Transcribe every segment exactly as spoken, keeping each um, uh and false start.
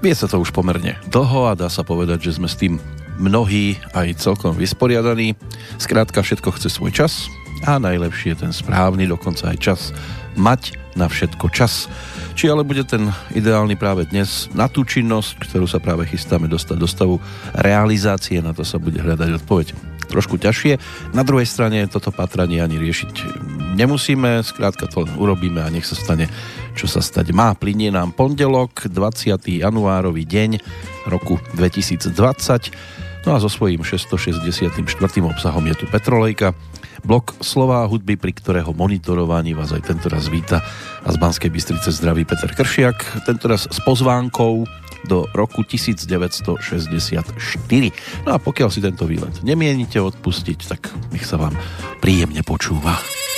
Vie sa to už pomerne dlho a dá sa povedať, že sme s tým mnohí aj celkom vysporiadaní. Skrátka, všetko chce svoj čas a najlepšie je ten správny, dokonca aj čas mať na všetko čas. Či ale bude ten ideálny práve dnes na tú činnosť, ktorú sa práve chystáme dostať do stavu realizácie, na to sa bude hľadať odpoveď trošku ťažšie. Na druhej strane toto patranie ani riešiť nemusíme, skrátka to len urobíme a nech sa stane, čo sa stať má. Plynie nám pondelok, dvadsiateho januárový deň roku dvetisícdvadsať. No a so svojím šesťstošesťdesiatštyri obsahom je tu Petrolejka, blok slova a hudby, pri ktorého monitorovaní vás aj tentoraz víta a z Banskej Bystrice zdraví Peter Kršiak, tentoraz s pozvánkou do roku devätnásťstošesťdesiatštyri. No a pokiaľ si tento výlet nemienite odpustiť, tak nech sa vám príjemne počúva.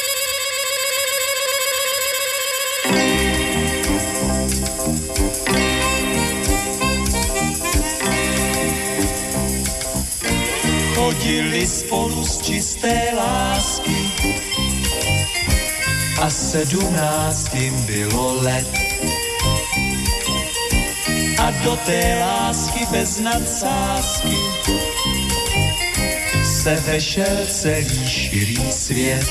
Chodili spolu z čisté lásky a sedmnáctým bylo let. A do té lásky bez nadsázky se vešel celý širý svět.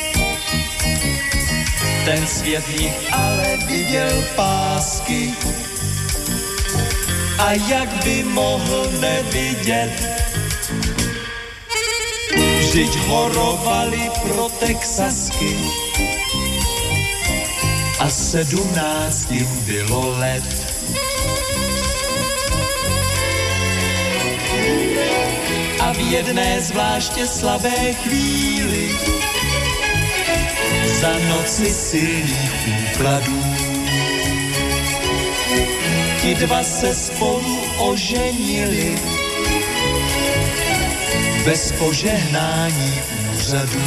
Ten svět v nich ale viděl pásky a jak by mohl nevidět, vždyť horovali pro Texasky a sedmnáctým bylo let. A v jedné zvláště slabé chvíli za noci silných úkladů ti dva se spolu oženili bez požehnání úřadů.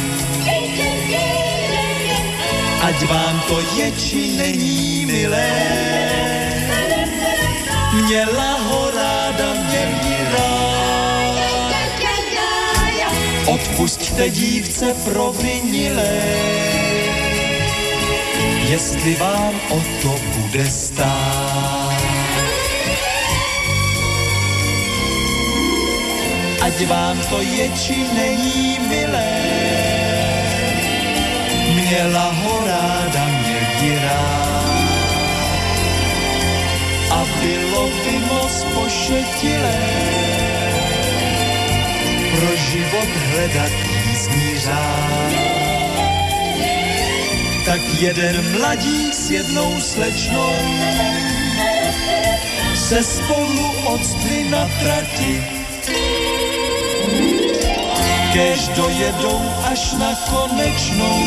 Ať vám to je či není milé, měla ho ráda, měl ji rád. Odpusťte dívce provinilé, jestli vám o to bude stát. Ať vám to je či není milé, měla ho ráda, měl ji rád. A bylo by moc pošetilé pro život hledat jízdní řád. Tak jeden mladík s jednou slečnou se spolu odstli na trati, kéž dojedou až na konečnou,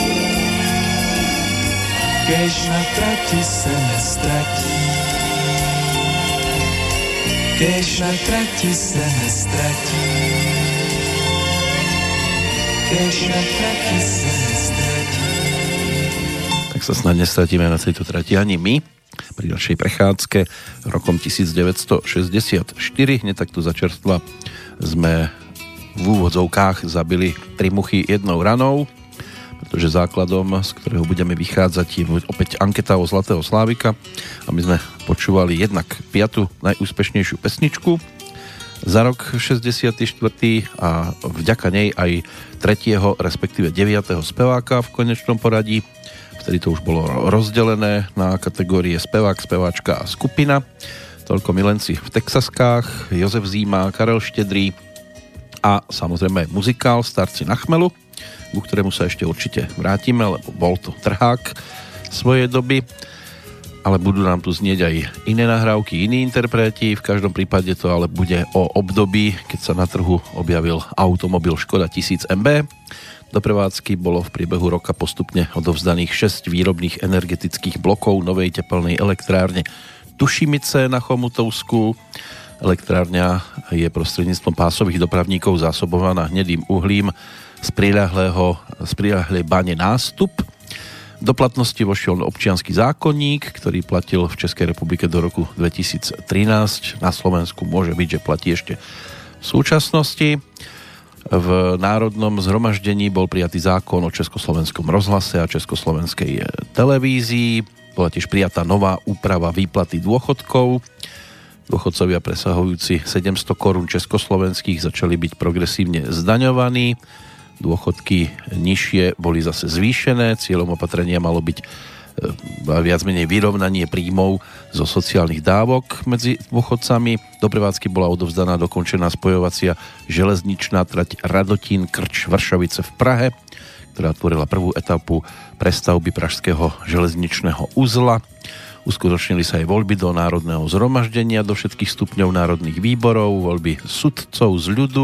kéž na trati se nestratí, kéž na trati se nestratí, kéž na trati se nestratí. Tak sa snad nestratíme na tejto trati ani my pri našej prechádzke rokom devätnásťstošesťdesiatštyri. Hneď takto začerstva sme v úvodzovkách zabili tri muchy jednou ranou, pretože základom, z ktorého budeme vychádzať, je opäť anketa o Zlatého Slávika a my sme počúvali jednak piatu najúspešnejšiu pesničku za rok šesťdesiaty štvrtý a vďaka nej aj tretieho, respektíve deviateho speváka v konečnom poradí. Vtedy to už bolo rozdelené na kategórie spevák, speváčka a skupina. Toľko milenci v Texaskách, Jozef Zíma, Karel Štedrý a samozrejme muzikál Starci na chmelu, ku ktorému sa ešte určite vrátime, lebo bol to trhák svojej doby, ale budú nám tu znieť aj iné nahrávky, iní interpreti. V každom prípade to ale bude o období, keď sa na trhu objavil automobil Škoda tisíc em bé. Do prevádzky bolo v priebehu roka postupne odovzdaných šesť výrobných energetických blokov novej tepelnej elektrárne Tušimice na Chomutovsku. Elektrárňa je prostredníctvom pásových dopravníkov zásobovaná hnedým uhlím z priľahlého, z priľahlej bane Nástup. Do platnosti vošiel občiansky zákonník, ktorý platil v Českej republike do roku dvetisíctrinásť. Na Slovensku môže byť, že platí ešte v súčasnosti. V Národnom zhromaždení bol prijatý zákon o Československom rozhlase a Československej televízii. Bola tiež prijatá nová úprava výplaty dôchodkov. Dôchodcovia presahujúci sedemsto korún československých začali byť progresívne zdaňovaní. Dôchodky nižšie boli zase zvýšené. Cieľom opatrenia malo byť viac menej vyrovnanie príjmov zo sociálnych dávok medzi dôchodcami. Do prevádzky bola odovzdaná dokončená spojovacia železničná trať Radotín Krč Vršovice v Prahe, ktorá tvorila prvú etapu prestavby pražského železničného uzla. Uskutočnili sa aj voľby do Národného zhromaždenia, do všetkých stupňov národných výborov, voľby sudcov z ľudu.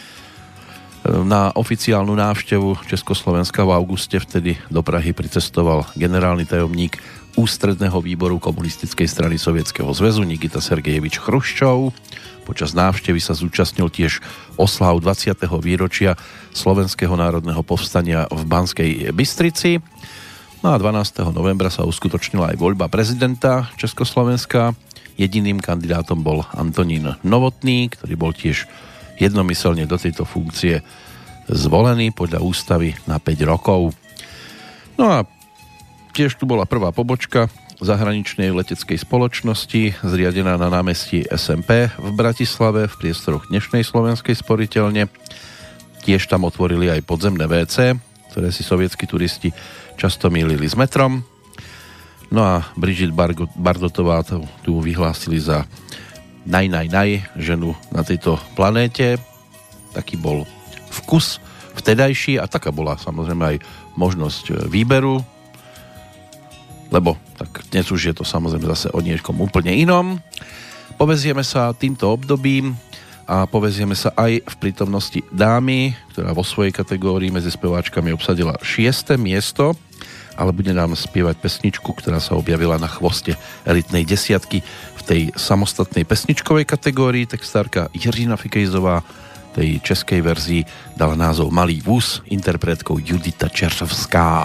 Na oficiálnu návštevu Československa v auguste vtedy do Prahy pricestoval generálny tajomník Ústredného výboru komunistickej strany Sovietskeho zväzu Nikita Sergejevič Chruščov. Počas návštevy sa zúčastnil tiež oslav dvadsiateho výročia Slovenského národného povstania v Banskej Bystrici. No a dvanásteho novembra sa uskutočnila aj voľba prezidenta Československa. Jediným kandidátom bol Antonín Novotný, ktorý bol tiež jednomyselne do tejto funkcie zvolený podľa ústavy na päť rokov. No a tiež tu bola prvá pobočka zahraničnej leteckej spoločnosti zriadená na námestí es em pé v Bratislave v priestoroch dnešnej Slovenskej sporiteľne. Tiež tam otvorili aj podzemné vé cé, ktoré si sovietskí turisti často mýlili s metrom. No a Brigitte Bardotová tu vyhlásili za naj, naj, naj ženu na tejto planéte. Taký bol vkus vtedajší a taká bola samozrejme aj možnosť výberu, lebo tak dnes už je to samozrejme zase o niekom úplne inom. Povezieme sa týmto obdobím a povezieme sa aj v prítomnosti dámy, ktorá vo svojej kategórii medzi speváčkami obsadila šieste miesto, ale bude nám spievať pesničku, ktorá sa objavila na chvoste elitnej desiatky v tej samostatnej pesničkovej kategórii. Textárka Jiřina Fikejzová tej českej verzii dala názov Malý vůz interpretkou Judita Čeřovská.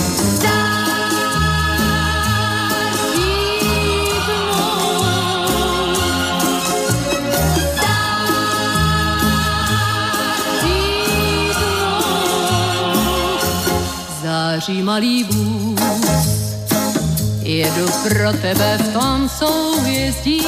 Září malý vůz, jedu pro tebe v tom souhvězdí,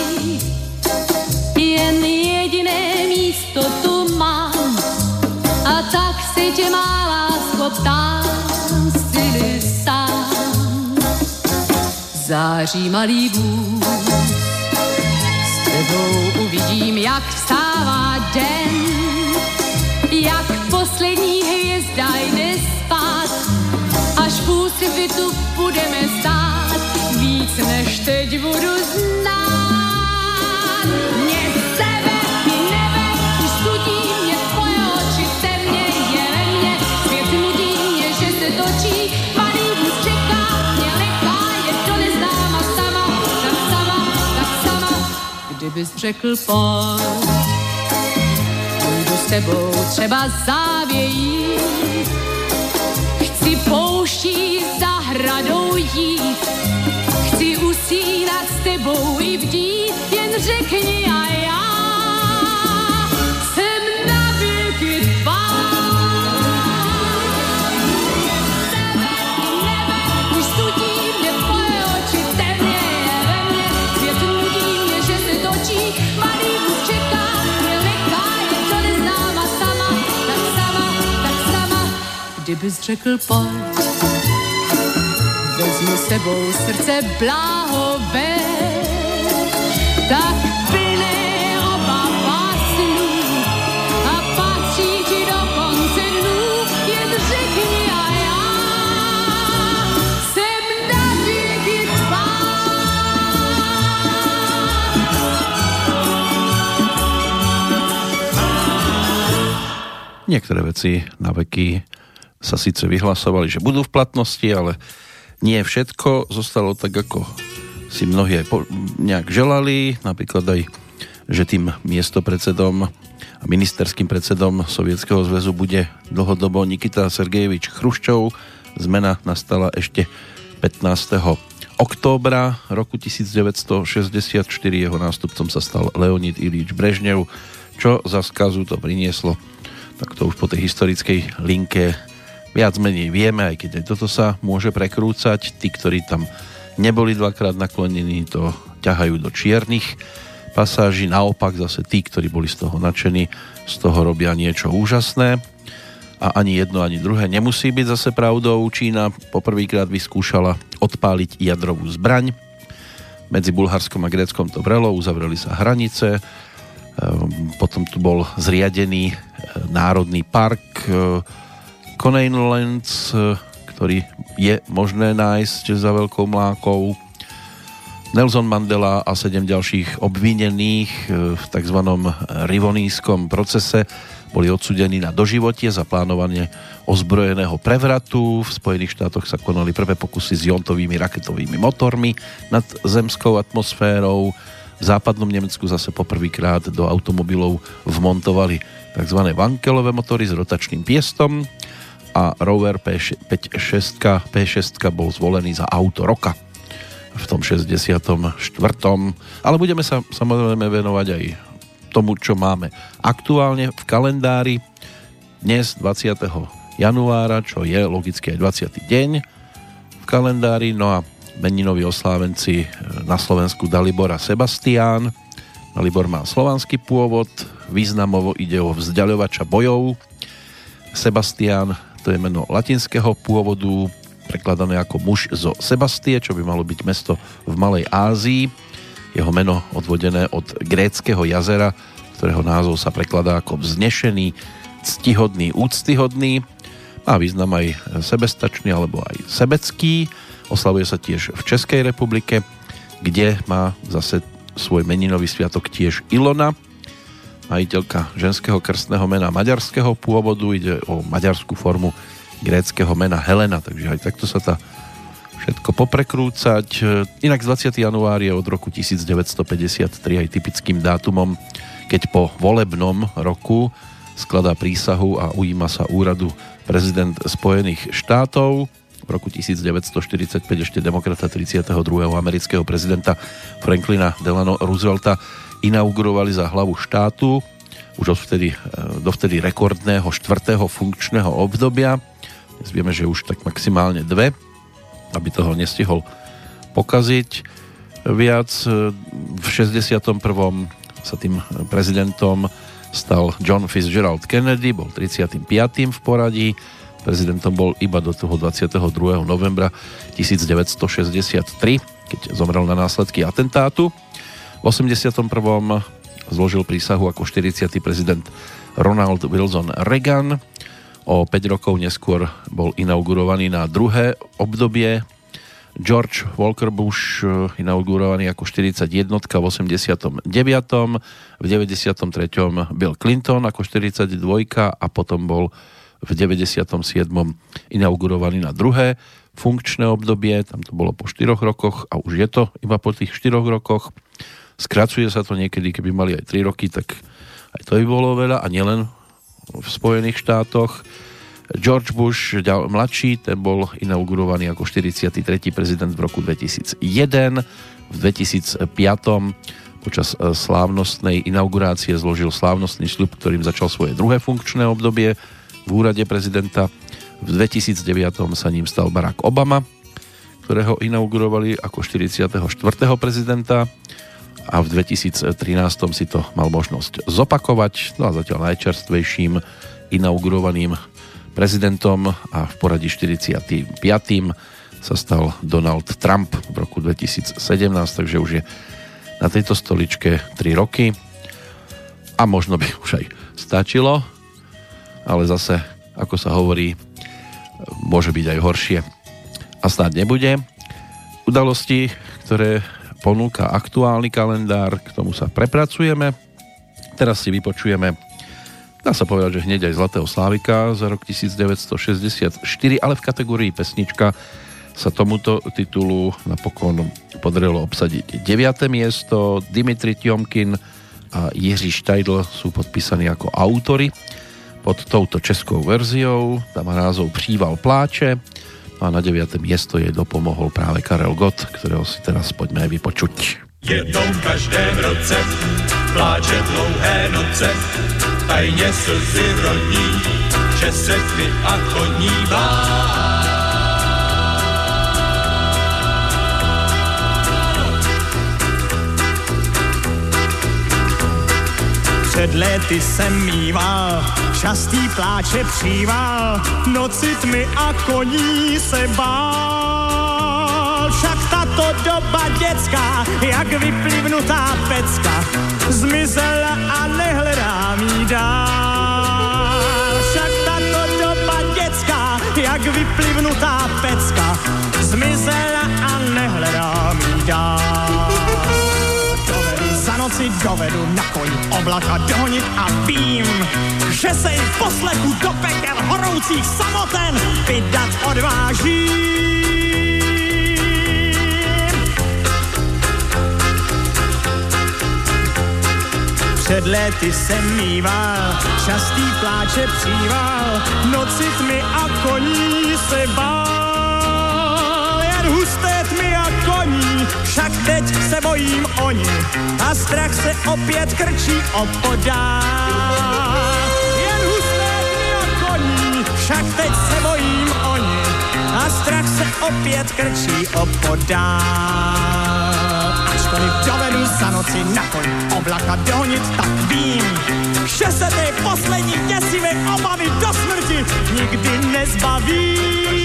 jen jediné místo tu mám, a tak si tě má lásko ptám, jsi sám. Září malý vůz, s tebou uvidím, jak vstává den, jak poslední hvězda jde spát, až v úsvitu budeme stát, víc než teď budu znát. Mě sebe, ty nebe, už studí mě tvoje oči, temně je ve mně, svět nudí mě, že se točí, malý vůz čeká, mě nechá, je to neznáma sama, tak sama, tak sama. Kdybys řekl pojď, půjdu s tebou třeba závějí, chci pouští za hradou jít, chci usínat s tebou i bdít, jen řekni a já jsem na věky tvá. Nebe, už studí mě tvoje oči, temně je ve mně, svět nudí mě, že se točí, malý vůz čeká, mě nechá, je to neznáma sama, tak sama, tak sama. Kdybys řekl pojď, vezmu s tebou srdce bláhové, tak plyne oba pásnů a patří ti do konce dnů, jen řekni a já jsem na věky tvá. Niektoré veci na veky sa síce vyhlasovali, že budú v platnosti, ale nie všetko zostalo tak, ako si mnohé nejak želali. Napríklad aj, že tým miestopredsedom a ministerským predsedom Sovietskeho zväzu bude dlhodobo Nikita Sergejevič Chruščov. Zmena nastala ešte pätnásteho októbra roku devätnásťstošesťdesiatštyri. Jeho nástupcom sa stal Leonid Iljič Brežnev. Čo za skazu to prinieslo, tak to už po tej historickej linke viac menej vieme, aj keď aj toto sa môže prekrúcať. Tí, ktorí tam neboli dvakrát naklonení, to ťahajú do čiernych pasáži. Naopak zase tí, ktorí boli z toho nadšení, z toho robia niečo úžasné. A ani jedno, ani druhé nemusí byť zase pravdou. Čína poprvýkrát vyskúšala odpáliť jadrovú zbraň. Medzi Bulharskom a Gréckom to vrelo, uzavreli sa hranice. Potom tu bol zriadený národný park Coneylands, ktorý je možné nájsť za Veľkou Mlákou. Nelson Mandela a sedem ďalších obvinených v tzv. Rivonískom procese boli odsúdení na doživotie za plánovanie ozbrojeného prevratu. V Spojených štátoch sa konali prvé pokusy s jontovými raketovými motormi nad zemskou atmosférou. V západnom Nemecku zase poprvýkrát do automobilov vmontovali tzv. Wankelové motory s rotačným piestom a Rover pé šesť bol zvolený za auto roka v tom šesťdesiatom štvrtom Ale budeme sa samozrejme venovať aj tomu, čo máme aktuálne v kalendári. Dnes dvadsiateho januára, čo je logicky aj dvadsiaty deň v kalendári. No a meninoví oslávenci na Slovensku Dalibor a Sebastián. Dalibor má slovanský pôvod, významovo ide o vzdiaľovača bojov. Sebastián, to je meno latinského pôvodu, prekladané ako muž zo Sebastie, čo by malo byť mesto v Malej Ázii. Jeho meno odvodené od gréckeho jazera, ktorého názov sa prekladá ako vznešený, ctihodný, úctyhodný. Má význam aj sebestačný alebo aj sebecký. Oslavuje sa tiež v Českej republike, kde má zase svoj meninový sviatok tiež Ilona, majiteľka ženského krstného mena maďarského pôvodu. Ide o maďarskú formu gréckeho mena Helena, takže aj takto sa tá všetko poprekrúcať. Inak dvadsiateho januára je od roku devätnásťstopäťdesiattri aj typickým dátumom, keď po volebnom roku skladá prísahu a ujíma sa úradu prezident Spojených štátov. V roku devätnásťstoštyridsaťpäť ešte demokrata tridsiateho druhého amerického prezidenta Franklina Delano Roosevelta inaugurovali za hlavu štátu už odvtedy, dovtedy rekordného štvrtého funkčného obdobia. Dnes vieme, že už tak maximálne dve, aby toho nestihol pokaziť viac. V šesťdesiatom prvom sa tým prezidentom stal John Fitzgerald Kennedy, bol tridsiatym piatym v poradí. Prezidentom bol iba do toho dvadsiateho druhého novembra devätnásťstošesťdesiattri, keď zomrel na následky atentátu. V osemdesiatom prvom zložil prísahu ako štyridsiaty prezident Ronald Wilson Reagan. O päť rokov neskôr bol inaugurovaný na druhé obdobie George Walker Bush, inaugurovaný ako štyridsaťjednotka v osemdesiatom deviatom V deväťdesiatom treťom Bill Clinton ako štyridsaťdvojka a potom bol v deväťdesiatom siedmom inaugurovaný na druhé funkčné obdobie. Tam to bolo po štyroch rokoch a už je to iba po tých štyroch rokoch. Skracuje sa to niekedy, keby mali aj tri roky, tak aj to by bolo veľa a nielen v Spojených štátoch. George Bush ďal, mladší, ten bol inaugurovaný ako štyridsiaty tretí prezident v roku dvetisícjeden. V dvetisícpäť počas slávnostnej inaugurácie zložil slávnostný sľub, ktorým začal svoje druhé funkčné obdobie v úrade prezidenta. V dvetisícdeväť sa ním stal Barack Obama, ktorého inaugurovali ako štyridsiateho štvrtého prezidenta a v dvetisíctrinásť si to mal možnosť zopakovať. No a zatiaľ najčerstvejším inaugurovaným prezidentom a v poradí štyridsiatym piatym sa stal Donald Trump v roku dvetisícsedemnásť, takže už je na tejto stoličke tri roky a možno by už aj stačilo, ale zase, ako sa hovorí, môže byť aj horšie a snáď nebude. Udalosti, ktoré ponúka aktuálny kalendár, k tomu sa prepracujeme. Teraz si vypočujeme, dá sa povedať, že hneď aj Zlatého Slávika za rok devätnásťstošesťdesiatštyri, ale v kategórii pesnička sa tomuto titulu napokon podarilo obsadiť deviate miesto. Dimitri Tiomkin a Jiří Štajdl sú podpísaní ako autori pod touto českou verziou. Tá má názov Příval pláče a na deviate miesto jej dopomohol práve Karel Gott, ktorého si teraz poďme aj vypočuť. Jednou v každém roce pláče dlouhé noce, tajně slzy rodí, že se tmy a koní bá. Před léty jsem mýval častý pláče příval, noci tmy a koní se bál. Však tato doba dětská, jak vyplivnutá pecka, zmizela a nehledám jí dál. Však tato doba dětská, jak vyplivnutá pecka, zmizela a nehledám jí dál. Za noci dovedu na koni oblaka dohonit a vím, že se i v poslechu do pekel horoucích samoten vydat odvážím. Před léty jsem mýval častý pláče příval, noci tmy a koní se bál. Jen husté tmy a koní, však teď se bojím oni a strach se opět krčí opodál. Jen husté tmy a koní, však teď se bojím oni a strach se opět krčí opodál. Ačkoliv dovedu za noci na koň oblaka dohonit, tak vím, že se ty poslední děsivé obavy do smrti nikdy nezbaví.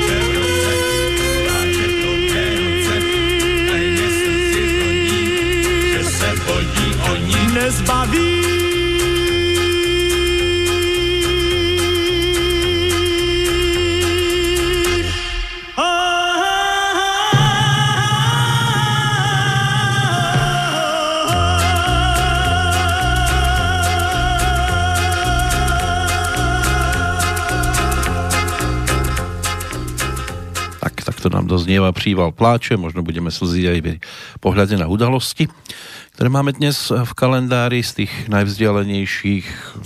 Nezbaví. Tak, takto nám doznieva Příval pláče, možno budeme slziť aj pri pohľade na udalosti, ktoré máme dnes v kalendári. Z tých najvzdialenejších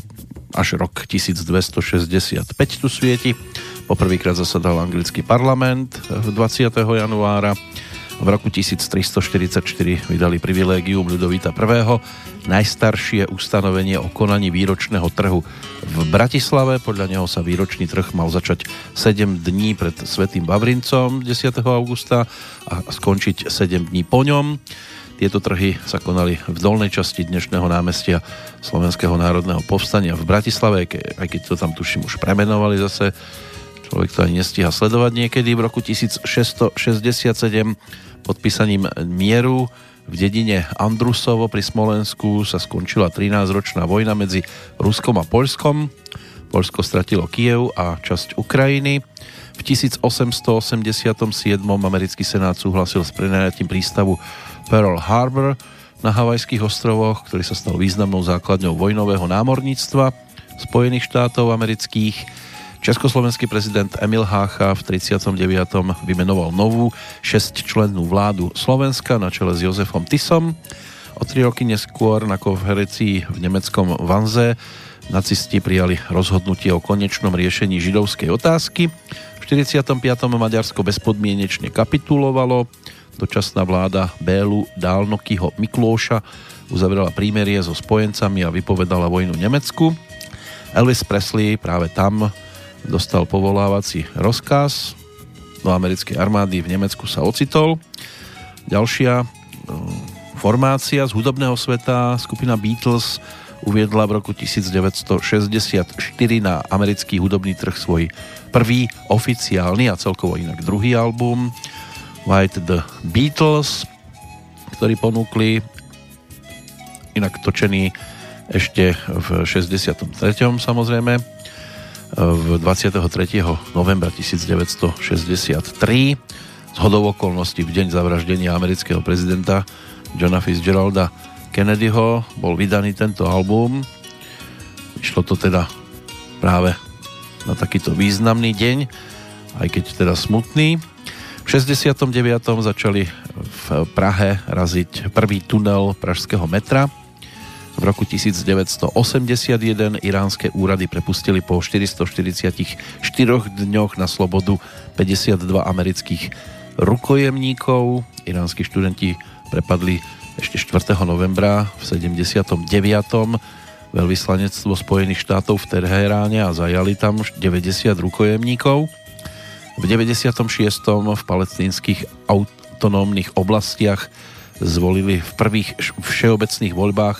až rok tisícdvestošesťdesiatpäť tu svieti. Poprvýkrát zasadal anglický parlament dvadsiateho januára. V roku tisíctristoštyridsaťštyri vydali privilégium Ľudovíta I. Najstaršie ustanovenie o konaní výročného trhu v Bratislave. Podľa neho sa výročný trh mal začať sedem dní pred Svätým Vavrincom desiateho augusta a skončiť sedem dní po ňom. Tieto trhy sa konali v dolnej časti dnešného námestia Slovenského národného povstania v Bratislave, aj keď to tam tuším už premenovali zase. Človek to ani nestíha sledovať niekedy. V roku tisícšesťstošesťdesiatsedem podpísaním mieru v dedine Andrusovo pri Smolensku sa skončila trinásťročná vojna medzi Ruskom a Poľskom. Poľsko stratilo Kyjev a časť Ukrajiny. V tisícosemstoosemdesiatsedem americký senát súhlasil s prenajatím prístavu Pearl Harbor na Havajských ostrovoch, ktorý sa stal významnou základňou vojnového námorníctva Spojených štátov amerických. Československý prezident Emil Hácha v tridsiatom deviatom vymenoval novú šesťčlennú vládu Slovenska na čele s Jozefom Tisom. O tri roky neskôr na konferencii v nemeckom Wannsee nacisti prijali rozhodnutie o konečnom riešení židovskej otázky. V štyridsiatom piatom Maďarsko bezpodmienečne kapitulovalo. Dočasná vláda Bélu Dálnokyho Miklóša uzavrela prímerie so spojencami a vypovedala vojnu Nemecku. Elvis Presley práve tam dostal povolávací rozkaz do americkej armády, v Nemecku sa ocitol. Ďalšia formácia z hudobného sveta, skupina Beatles, uviedla v roku devätnásťstošesťdesiatštyri na americký hudobný trh svoj prvý oficiálny a celkovo inak druhý album White the Beatles, ktorý ponúkli, inak točený ešte v šesťdesiatom treťom samozrejme, v dvadsiateho tretieho novembra tisícdeväťstošesťdesiattri. Zhodou okolností v deň zavraždenia amerického prezidenta Johna Fitzgeralda Kennedyho bol vydaný tento album. Išlo to teda práve na takýto významný deň, aj keď teda smutný. V šesťdesiatom deviatom začali v Prahe raziť prvý tunel pražského metra. V roku devätnásťstoosemdesiatjeden iránske úrady prepustili po štyristoštyridsiatštyroch dňoch na slobodu päťdesiatdva amerických rukojemníkov. Iránsky študenti prepadli ešte štvrtého novembra v sedemdesiatom deviatom veľvyslanectvo Spojených štátov v Teheráne a zajali tam deväťdesiat rukojemníkov. V deväťdesiatom šiestom v palestínskych autonómnych oblastiach zvolili v prvých všeobecných voľbách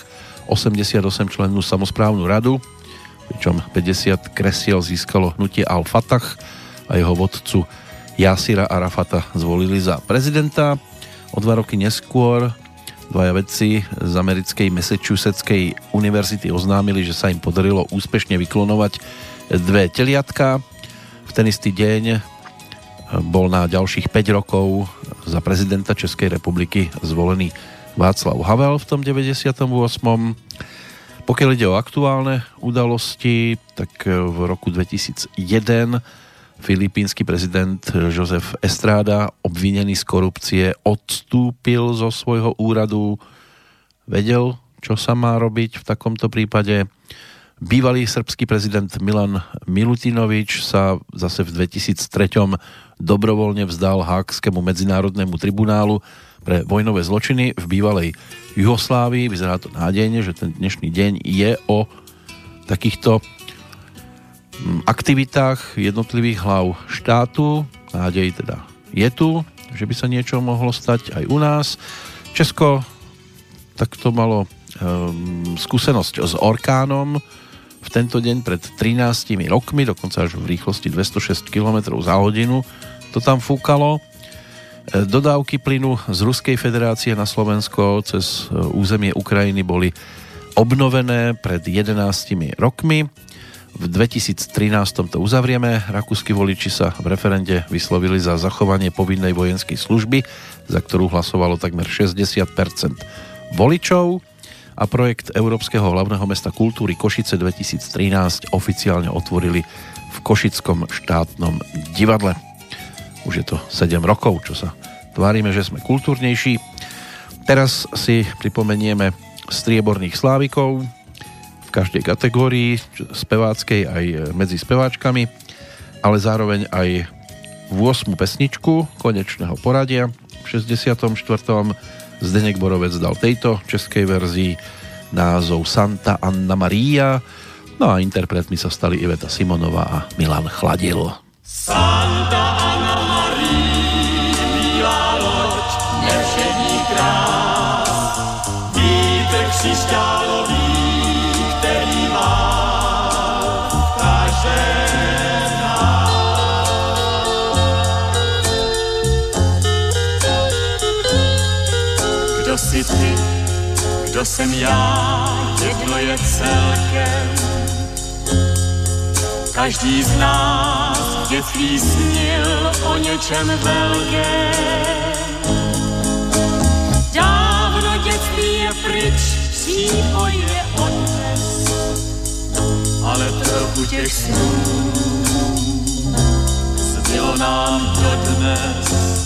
osemdesiatosem člennú samosprávnu radu, pričom päťdesiat kresiel získalo hnutie Al-Fatah a jeho vodcu Jasira Arafata zvolili za prezidenta. O dva roky neskôr dvaja vedci z americkej Massachusettskej univerzity oznámili, že sa im podarilo úspešne vyklonovať dve teliatka. V ten istý deň bol na ďalších päť rokov za prezidenta Českej republiky zvolený Václav Havel v tom deväťdesiatom ôsmom. Pokiaľ ide o aktuálne udalosti, tak v roku dvetisícjeden filipínsky prezident Joseph Estrada, obvinený z korupcie, odstúpil zo svojho úradu. Vedel, čo sa má robiť v takomto prípade. Bývalý srbský prezident Milan Milutinovič sa zase v dvetisíctri dobrovoľne vzdal Hákskému medzinárodnému tribunálu pre vojnové zločiny v bývalej Juhoslávii. Vyzerá to nádejne, že ten dnešný deň je o takýchto aktivitách jednotlivých hlav štátu. Nádej teda je tu, že by sa niečo mohlo stať aj u nás. Česko takto malo um, skúsenosť s orkánom v tento deň pred trinástimi rokmi, dokonca až v rýchlosti dvestošesť kilometrov za hodinu to tam fúkalo. Dodávky plynu z Ruskej federácie na Slovensko cez územie Ukrajiny boli obnovené pred jedenástimi rokmi. V dvetisíctrinásť to uzavrieme. Rakúski voliči sa v referende vyslovili za zachovanie povinnej vojenskej služby, za ktorú hlasovalo takmer šesťdesiat percent voličov, a projekt Európskeho hlavného mesta kultúry Košice dvetisíctrinásť oficiálne otvorili v Košickom štátnom divadle. Už je to sedem rokov, čo sa tvárime, že sme kultúrnejší. Teraz si pripomenieme strieborných slávikov v každej kategórii, speváckej aj medzi speváčkami, ale zároveň aj v ôsmu pesničku konečného poradia. V šesťdesiatom štvrtom Zdeněk Borovec dal tejto českej verzii názov Santa Anna Maria, no a interpretmi sa stali Iveta Simonová a Milan Chladil. Santa Anna Maria, bílá loď, nevšední krás, vítr křišťálový, který má v každém nás. Kdo jsi ty, kdo jsem já, jedno je celkem. Každý z nás v dětství snil o něčem velkém. Dávno dětství je pryč, příboj je odnes, ale trochu těch snů zbylo nám dodnes.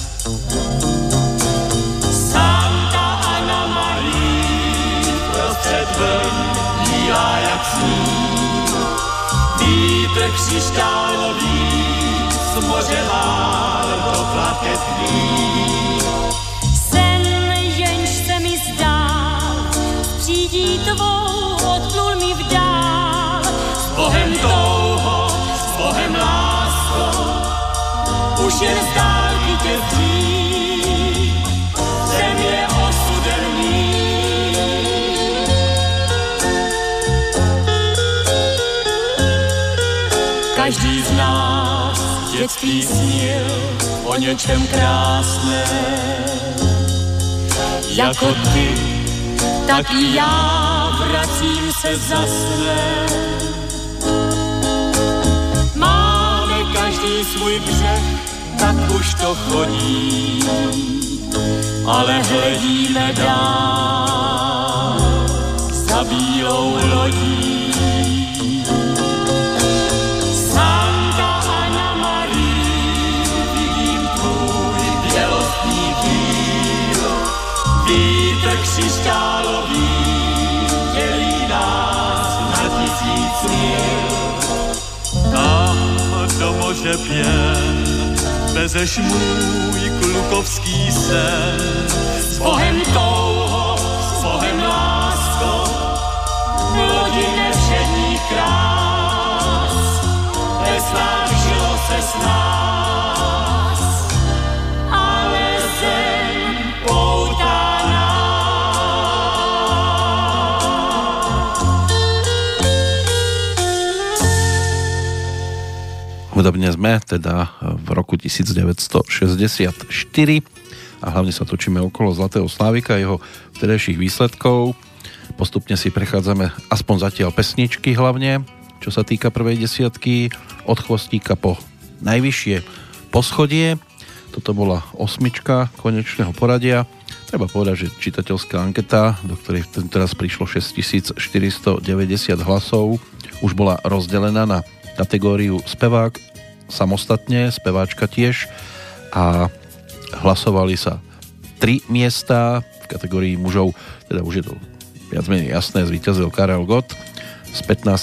Santa Anna Maria prostřed vln, bílá jak sníh, vítr křišťálový z moře vál do plachetný. Sen, jenž se mi zdál, s přídí tvou odplul mi vdál. S Bohem touho, s Bohem láskou, už jen z dálky tě dřív, zem je osudem mý. Každý z nás v dětství snil o něčem krásném. Jako ty, tak i já vracím se za snem. Máme každý svůj břeh, tak už to chodí, ale hledíme dál za bílou lodí. Vítr křišťálový dělí nás na tisíc mil. Tam do moře pěn vezeš můj klukovský sen. S Bohem touho, s Bohem láskou, v lodi nevšedních krás, ve snách žilo se s nás, ale zem poutá nás. Hudobne sme teda v roku devätnásťstošesťdesiatštyri a hlavne sa točíme okolo Zlatého Slávika, jeho vtedajších výsledkov. Postupne si prechádzame aspoň zatiaľ pesničky hlavne, čo sa týka prvej desiatky, od chvostíka po najvyššie poschodie. Toto bola osmička konečného poradia. Treba povedať, že čitateľská anketa, do ktorej teraz prišlo šesťtisícštyristodeväťdesiat hlasov, už bola rozdelená na kategóriu spevák samostatne, speváčka tiež, a hlasovali sa tri miesta. V kategórii mužov, teda už je to viac menej jasné, zvíťazil Karel Gott s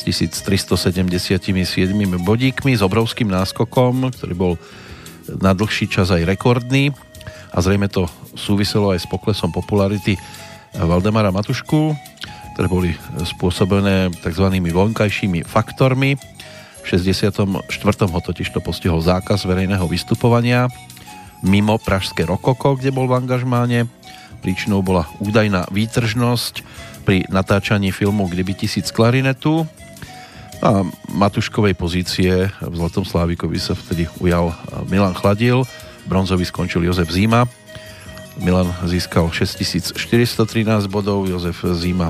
pätnásťtisíctristosedemdesiatsedem bodíkmi, s obrovským náskokom, ktorý bol na dlhší čas aj rekordný, a zrejme to súviselo aj s poklesom popularity Valdemara Matušku, ktoré boli spôsobené tzv. Vonkajšími faktormi. V šesťdesiatom štvrtom ho totiž to postihol zákaz verejného vystupovania mimo pražské Rokoko, kde bol v angažmáne. Príčinou bola údajná výtržnosť pri natáčaní filmu Kdyby tisíc klarinetu. A Matuškovej pozície v Zlatom Slávikovi sa vtedy ujal Milan Chladil, bronzový skončil Jozef Zima. Milan získal šesťtisícštyristotrinásť bodov, Jozef Zima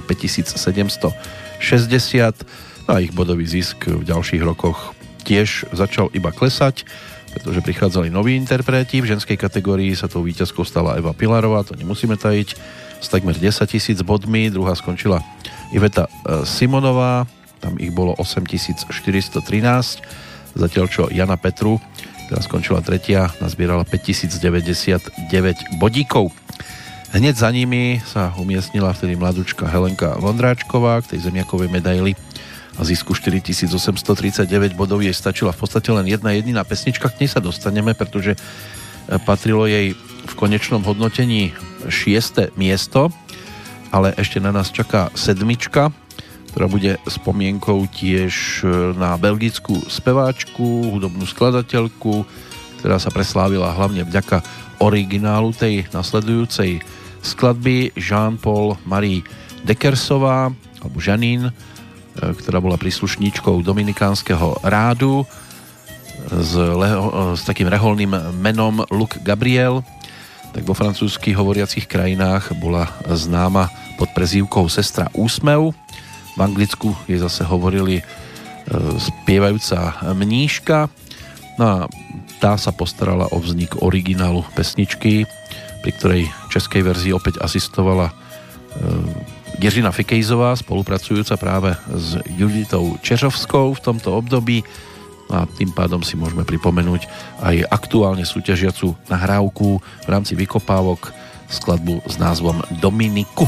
päťtisícsedemstošesťdesiat. A ich bodový zisk v ďalších rokoch tiež začal iba klesať, pretože prichádzali noví interpreti. V ženskej kategórii sa tou víťazkou stala Eva Pilarová, to nemusíme tajiť, s takmer desaťtisíc bodmi. Druhá skončila Iveta Simonová, tam ich bolo osemtisícštyristotrinásť, zatiaľ čo Jana Petru, ktorá skončila tretia, nazbierala päťtisícdeväťdesiatdeväť bodíkov. Hneď za nimi sa umiestnila vtedy mladúčka Helenka Vondráčková k tej zemiakovej medaili a zisku štyritisícosemstotridsaťdeväť bodov jej stačila v podstate len jedna jediná pesnička. K nej sa dostaneme, pretože patrilo jej v konečnom hodnotení šieste miesto, ale ešte na nás čaká sedmička, ktorá bude spomienkou tiež na belgickú speváčku, hudobnú skladateľku, ktorá sa preslávila hlavne vďaka originálu tej nasledujúcej skladby, Jean-Paul Marie Deckersová, alebo Janine, ktorá bola príslušníčkou dominikánskeho rádu s, leho, s takým reholným menom Luc Gabriel, tak vo francúzskych hovoriacich krajinách bola známa pod prezývkou Sestra Úsmev. V Anglicku jej zase hovorili e, spievajúca mníška. No a tá sa postarala o vznik originálu pesničky, pri ktorej českej verzii opäť asistovala e, Jiřina Fikejzová, spolupracujúca práve s Juditou Čeřovskou v tomto období, a tým pádom si môžeme pripomenúť aj aktuálne súťažiacu nahrávku v rámci vykopávok, skladbu s názvom Dominiku.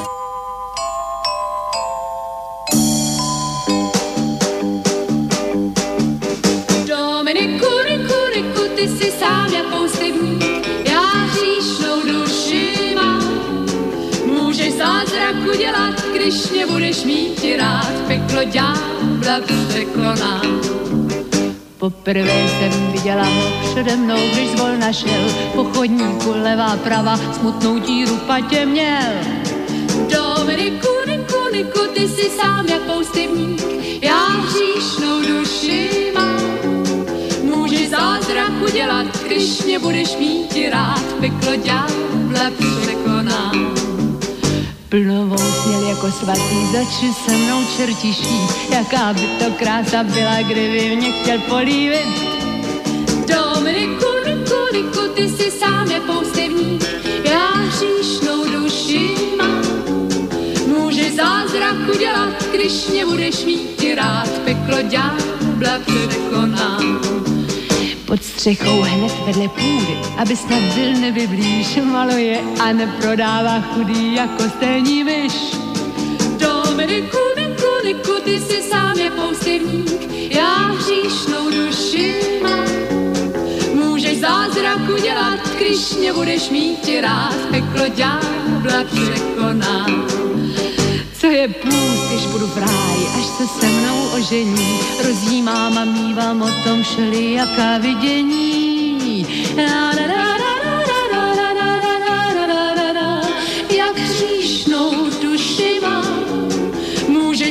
Dominiku, Niku, Niku, ty si sám jako stebník, já hříšnou duši mám. Můžeš zázrak udělat, když mě budeš mít rád, peklo ďábla překoná. Poprvé jsem viděla ho přede mnou, když zvolna šel po chodníku levá prava, smutnou díru patě měl. Dominiku, Niku, Niku, ty si sám jak poustevník, já hříšnou duši mám. Můžeš zázrak udělat, když mě budeš mít rád, peklo ďábla překoná. Plnovou směl jako svatý, zači se mnou čertiší, jaká by to krása byla, kdyby mě chtěl políbit. Dominiku, Niku, Niku, ty si sám je poustevník, já hříšnou duši mám. Můžeš zázrak udělat, když mě budeš mít rád, peklo ďábla překoná. Pod střechou hned vedle půdy, aby snad byl nevyblíž, maluje a neprodává chudý jako stejný myš. Dominiku, Niku, Niku, ty si sám je poustevník, já hříšnou duši mám. Můžeš zázrak udělat, když mě budeš mít rád, peklo ďábla překoná. Co je plus, když budu v ráji, až se se mnou ožení, rozjímám a mívám o tom všelijaká vidění. Na, na, na, na, na, na, na, na, na, na, na, na, jak hříšnou duši mám. Můžeš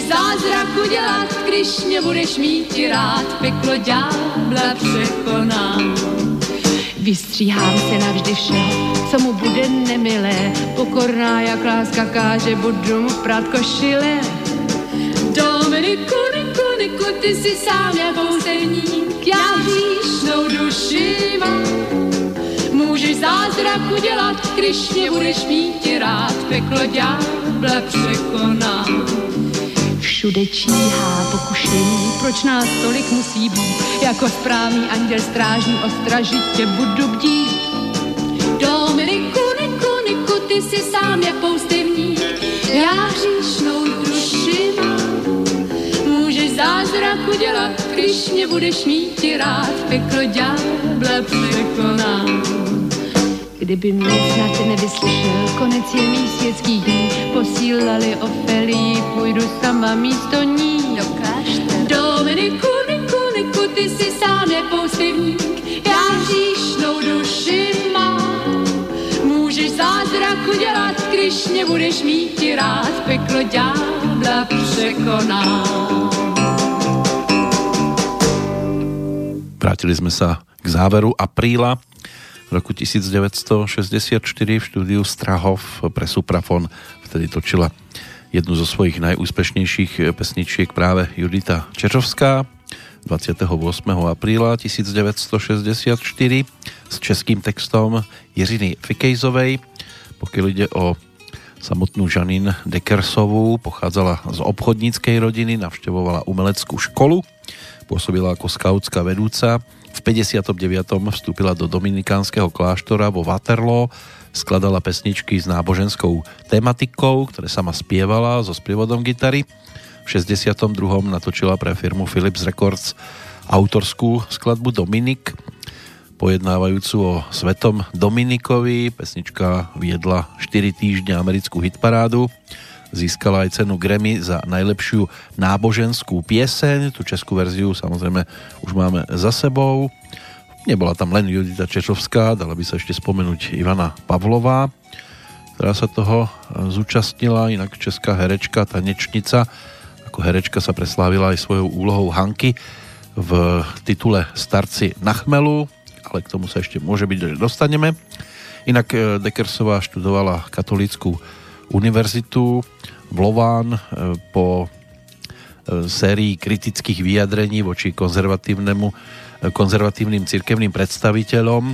zázrak udělat, když mě budeš mít i rád, peklo ďábla překoná. Vystříhám se navždy všeho, co mu bude nemilé, pokorná jak láska káže, budu mu prát košile. Dominiku, Niku, Niku, ty si sám jak poustevník, já hříšnou duši mám. Můžeš zázrak udělat, když mě budeš mít i rád, peklo ďábla překoná. Všude číhá pokušení, proč nás tolik musí být, jako správný anděl strážný ostražitě budu bdít. Dominiku, Niku, Niku, ty si sám jak poustevník, já hříšnou duši mám. Můžeš zázrak udělat, když mě budeš mít i rád, peklo ďábla překoná. Kdyby mě snad nevyslyšel, konec je mých světských dní, posílali Ofelii, půjdu sama místo ní. Do kláštera. Dominiku, Niku, Niku, ty si sám jak poustevník, já hříšnou duši mám. Můžeš zázrak udělat, když mě budeš mít i rád, peklo ďábla překoná. Vrátili sme sa k záveru apríla v roku devätnásťstošesťdesiatštyri v štúdiu Strahov pre Suprafon. Vtedy točila jednu zo svojich najúspešnejších pesničiek práve Judita Čečovská dvadsiateho ôsmeho apríla devätnásťstošesťdesiatštyri s českým textom Jiřiny Fikejzovej. Pokiaľ ide o samotnú Janine Deckersovú, pochádzala z obchodníckej rodiny, navštevovala umeleckú školu, pôsobila ako skautská vedúca. V päťdesiatom deviatom vstúpila do dominikánskeho kláštora vo Waterloo, skladala pesničky s náboženskou tematikou, ktoré sama spievala so sprievodom gitary. V šesťdesiatom druhom natočila pre firmu Philips Records autorskú skladbu Dominik, pojednávajúcu o svetom Dominikovi. Pesnička viedla štyri týždne americkú hitparádu. Získala aj cenu Grammy za najlepšiu náboženskú pieseň. Tú českú verziu samozrejme už máme za sebou. Nebola tam len Judita Čečovská, dala by sa ešte spomenúť Ivana Pavlová, ktorá sa toho zúčastnila, inak česká herečka, tanečnica. Ako herečka sa preslávila aj svojou úlohou Hanky v titule Starci na chmelu, ale k tomu sa ešte môže byť, že dostaneme. Inak Deckersová študovala katolícku univerzitu v Lován. Po sérii kritických vyjadrení voči konzervatívnemu, konzervatívnym cirkevným predstaviteľom,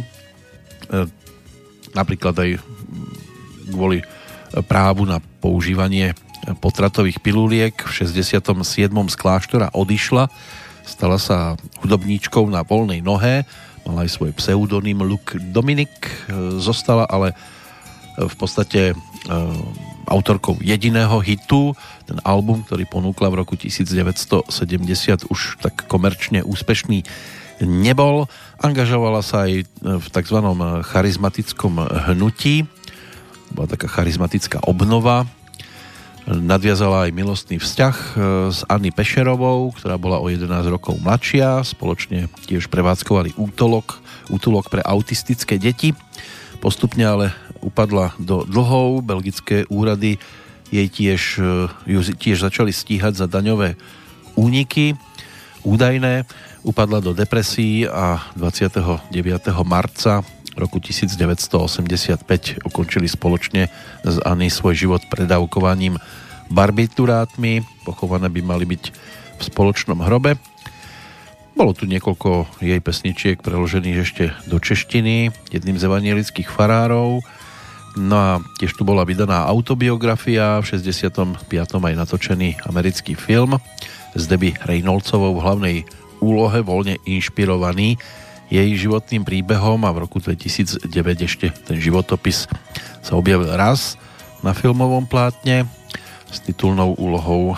napríklad aj kvôli právu na používanie potratových piluliek, v šesťdesiatom siedmom z kláštora odišla, stala sa hudobníčkou na voľnej nohe, mala aj svoj pseudonym Luke Dominik, zostala ale v podstate autorkou jediného hitu. Ten album, ktorý ponúkla v roku devätnásťstosedemdesiat, už tak komerčne úspešný nebol. Angažovala sa aj v takzvanom charizmatickom hnutí. Bola taká charizmatická obnova. Nadviazala aj milostný vzťah s Anny Pešerovou, ktorá bola o jedenásť rokov mladšia. Spoločne tiež prevádzkovali útulok, útulok pre autistické deti. Postupne ale upadla do dlhov. Belgické úrady jej tiež, ju tiež začali stíhať za daňové úniky údajné. Upadla do depresií a dvadsiateho deviateho marca roku devätnásťstoosemdesiatpäť ukončili spoločne s Anny svoj život predávkovaním barbiturátmi. Pochované by mali byť v spoločnom hrobe. Bolo tu niekoľko jej pesničiek preložených ešte do češtiny jedným z evanielických farárov. No a tiež tu bola vydaná autobiografia, v šesťdesiatom piatom aj natočený americký film s Debbie Reynoldsovou v hlavnej úlohe, voľne inšpirovaný jej životným príbehom, a v roku dvetisícdeväť ešte ten životopis sa objavil raz na filmovom plátne. S titulnou úlohou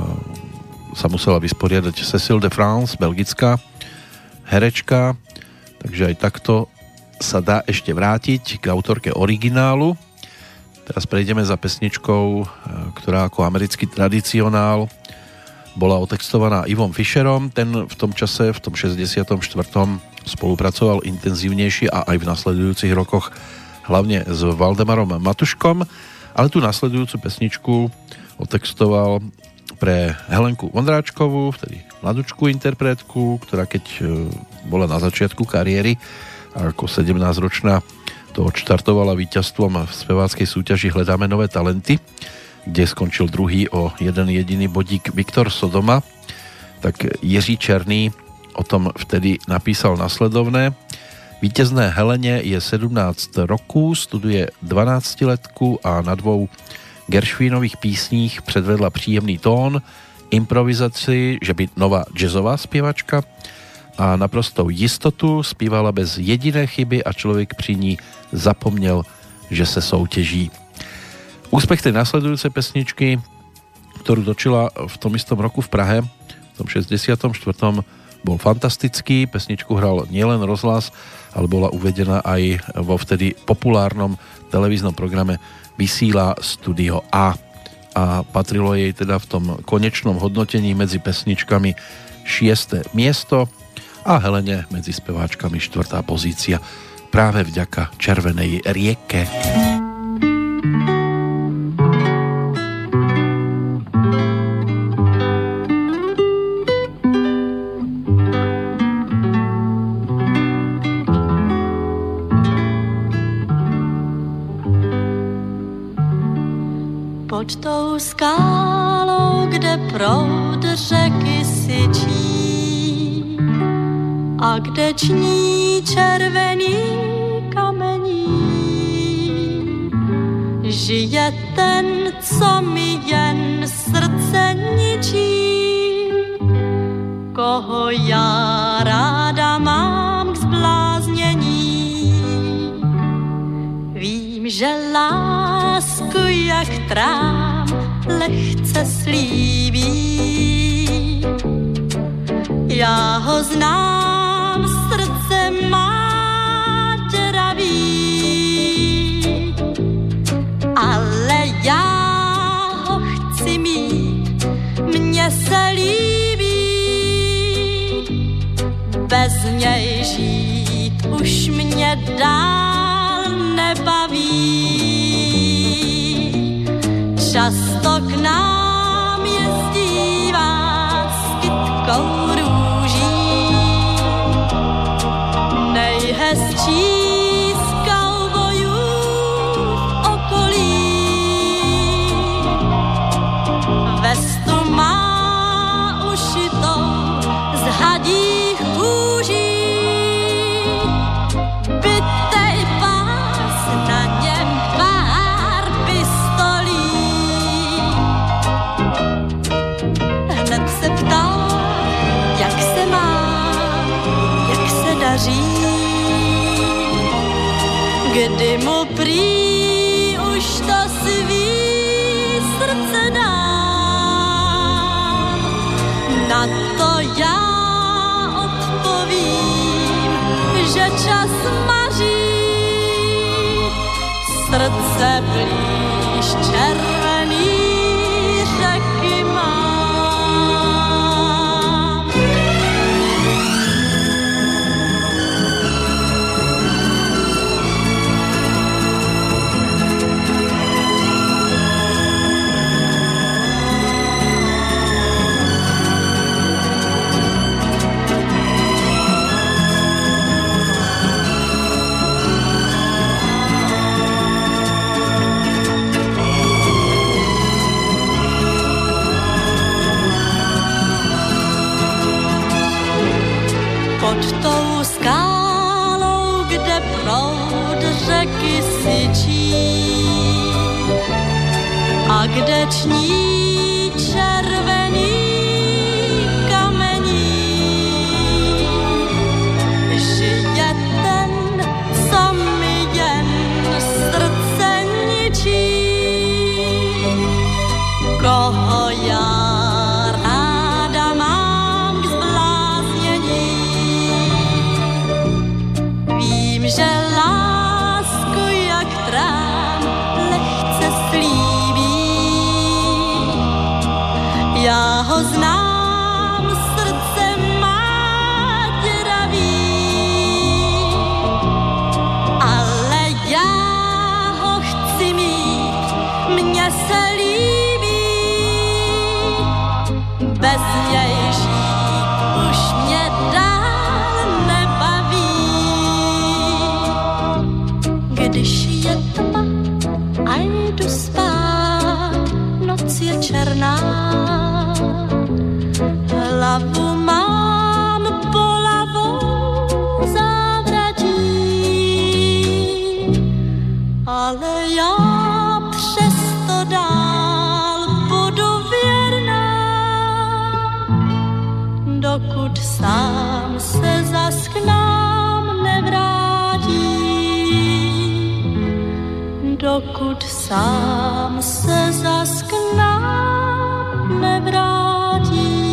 sa musela vysporiadať Cécile de France, belgická herečka, takže aj takto sa dá ešte vrátiť k autorke originálu. Teraz prejdeme za pesničkou, ktorá ako americký tradicionál bola otextovaná Ivom Fischerom. Ten v tom čase, v tom šesťdesiatom štvrtom spolupracoval intenzívnejšie a aj v nasledujúcich rokoch hlavne s Valdemarom Matuškom, ale tú nasledujúcu pesničku otextoval pre Helenku Vondráčkovú, vtedy mladučkú interpretku, ktorá keď bola na začiatku kariéry ako sedemnásťročná to odštartovala víťazstvom v speváckej súťaži Hledáme nové talenty, kde skončil druhý o jeden jediný bodík Viktor Sodoma. Tak Jiří Černý o tom vtedy napísal nasledovné. Vítězné Heleně je sedmnáct roků, studuje dvanáctiletku a na dvou Gershwinových písních předvedla příjemný tón, improvizaci, že by nová jazzová zpěvačka a naprostou jistotu zpívala bez jediné chyby a člověk při ní zapomněl, že se soutěží. Úspech tej nasledujúcej pesničky, ktorú točila v tom istom roku v Prahe, v tom šesťdesiatom štvrtom bol fantastický. Pesničku hral nielen rozhlas, ale bola uvedená aj vo vtedy populárnom televíznom programe Vysílá Studio A. A patrilo jej teda v tom konečnom hodnotení medzi pesničkami šieste miesto a Helene medzi speváčkami štvrtá pozícia práve vďaka Červenej rieke. Pod tou skálou, kde proud řeky syčí a kde ční červený kamení, žije ten, co mi jen srdce ničí, koho já ráda mám k zbláznění. Vím, že lásku jak trám lehce slíbí. Já ho znám, srdce má děravý, ale já ho chci mít, mně se líbí. Bez něj žít už mě dál nebaví. Často k nám jezdívá s kytkou růží, nejhezčí z kaubojů v okolí. Vestu má ušitou z hadích kůží, bytej pás, na něm pár pistolí. Hned se ptá, jak se má, jak se daří, kdy mu prý už to svý srdce dám. Na to já odpovím, že čas maří, srdce blíž červený řeky mám. Pod tou skálou, kde proud řeky syčí a kde ční červený kamení, žije ten, co mi jen srdce ničí, koho já ráda mám k zbláznění. Vím, že lásku jak trám lehce slíbí. Já ho znám, srdce má děravý, ale já ho chci mít, mně se líbí. bez něj žít už mě dál nebaví. Když je tma a jdu spát, noc je černá, hlavu mám bolavou závratí, ale já přesto dál budu věrná, dokud sám se zas k nám nevrátí, dokud sám se zas k nám nevrátí.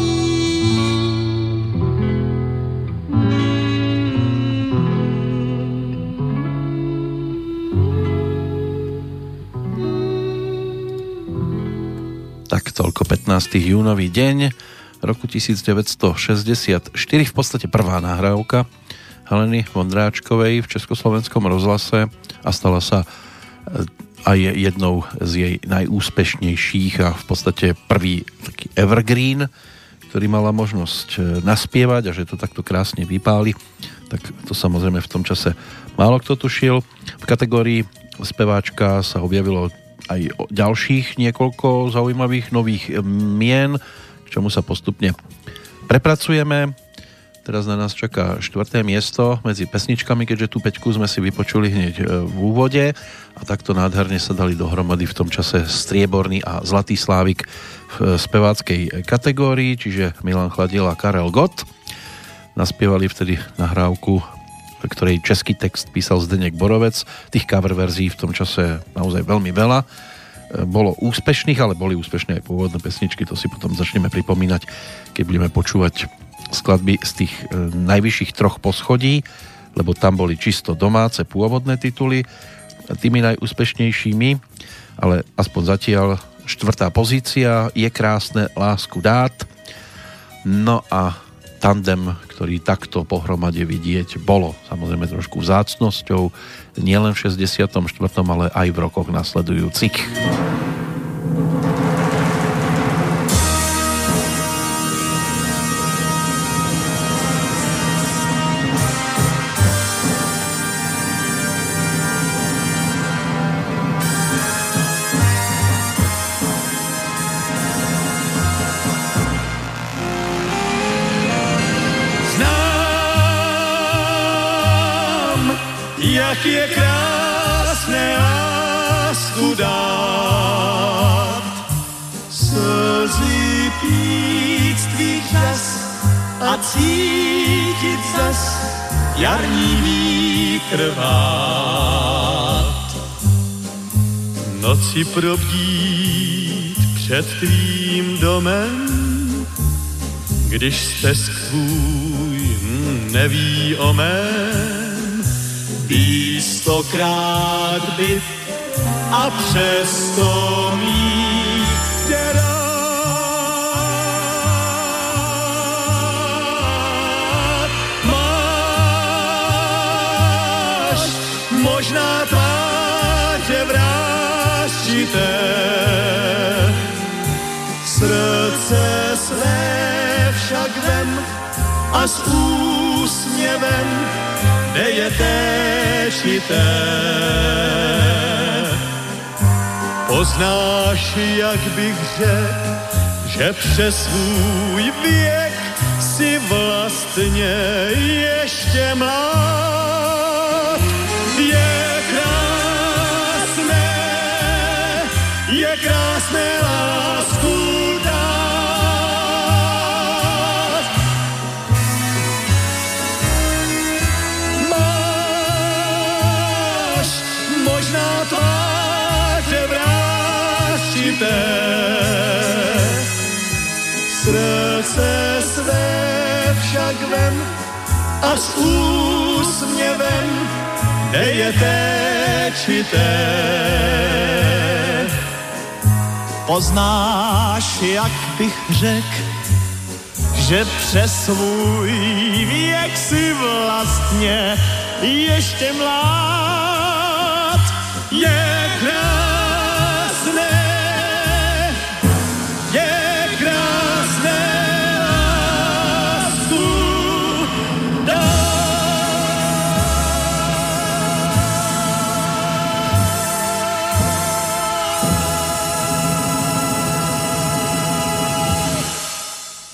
Tak toľko pätnásteho júnový deň roku devätnásťstošesťdesiatštyri, v podstate prvá nahrávka Heleny Vondráčkovej v Československom rozhlase a stala sa aj jednou z jej najúspešnejších a v podstate prvý taký evergreen, ktorý mala možnosť naspievať, a že to takto krásne vypáli, tak to samozrejme v tom čase málo kto tušil. V kategórii speváčka sa objavilo aj ďalších niekoľko zaujímavých nových mien, k čomu sa postupne prepracujeme. Teraz na nás čaká štvrté miesto medzi pesničkami, keďže tú peťku sme si vypočuli hneď v úvode a takto nádherne sa dali dohromady v tom čase strieborný a zlatý slávik v speváckej kategórii, čiže Milan Chladiel a Karel Gott. Naspievali vtedy nahrávku, ktorej český text písal Zdeněk Borovec. Tých cover verzií v tom čase naozaj veľmi veľa. Bolo úspešných, ale boli úspešné aj pôvodné pesničky, to si potom začneme pripomínať, keď budeme počúvať skladby z tých najvyšších troch poschodí, lebo tam boli čisto domáce pôvodné tituly, tými najúspešnejšími, ale aspoň zatiaľ štvrtá pozícia Je krásne lásku dát. No a tandem, ktorý takto pohromade vidieť bolo samozrejme trošku vzácnosťou, nielen v šesťdesiatom štvrtom, ale aj v rokoch nasledujúcich. Jak je krásné lásku dát, slzy pít tvých čas a cítit zas jarní vítr vát. Noci probdít před tvým domem, když stesk tvůj neví o mém, ví stokrát byt a přesto mít tě rád. Máš možná tváře vrásčité, srdce své však vem a s úsměvem deje téčité. Poznáš, jak bych řekl, že přes svůj věk si vlastně ještě mlád. Je krásné, je krásné lásku dát. Máš možná tváře vrásčité, srdce své však vem a s úsměvem deje téčité. Poznáš, jak bych řekl, že přes svůj věk si vlastně ještě mlád. Je krásné, je krásné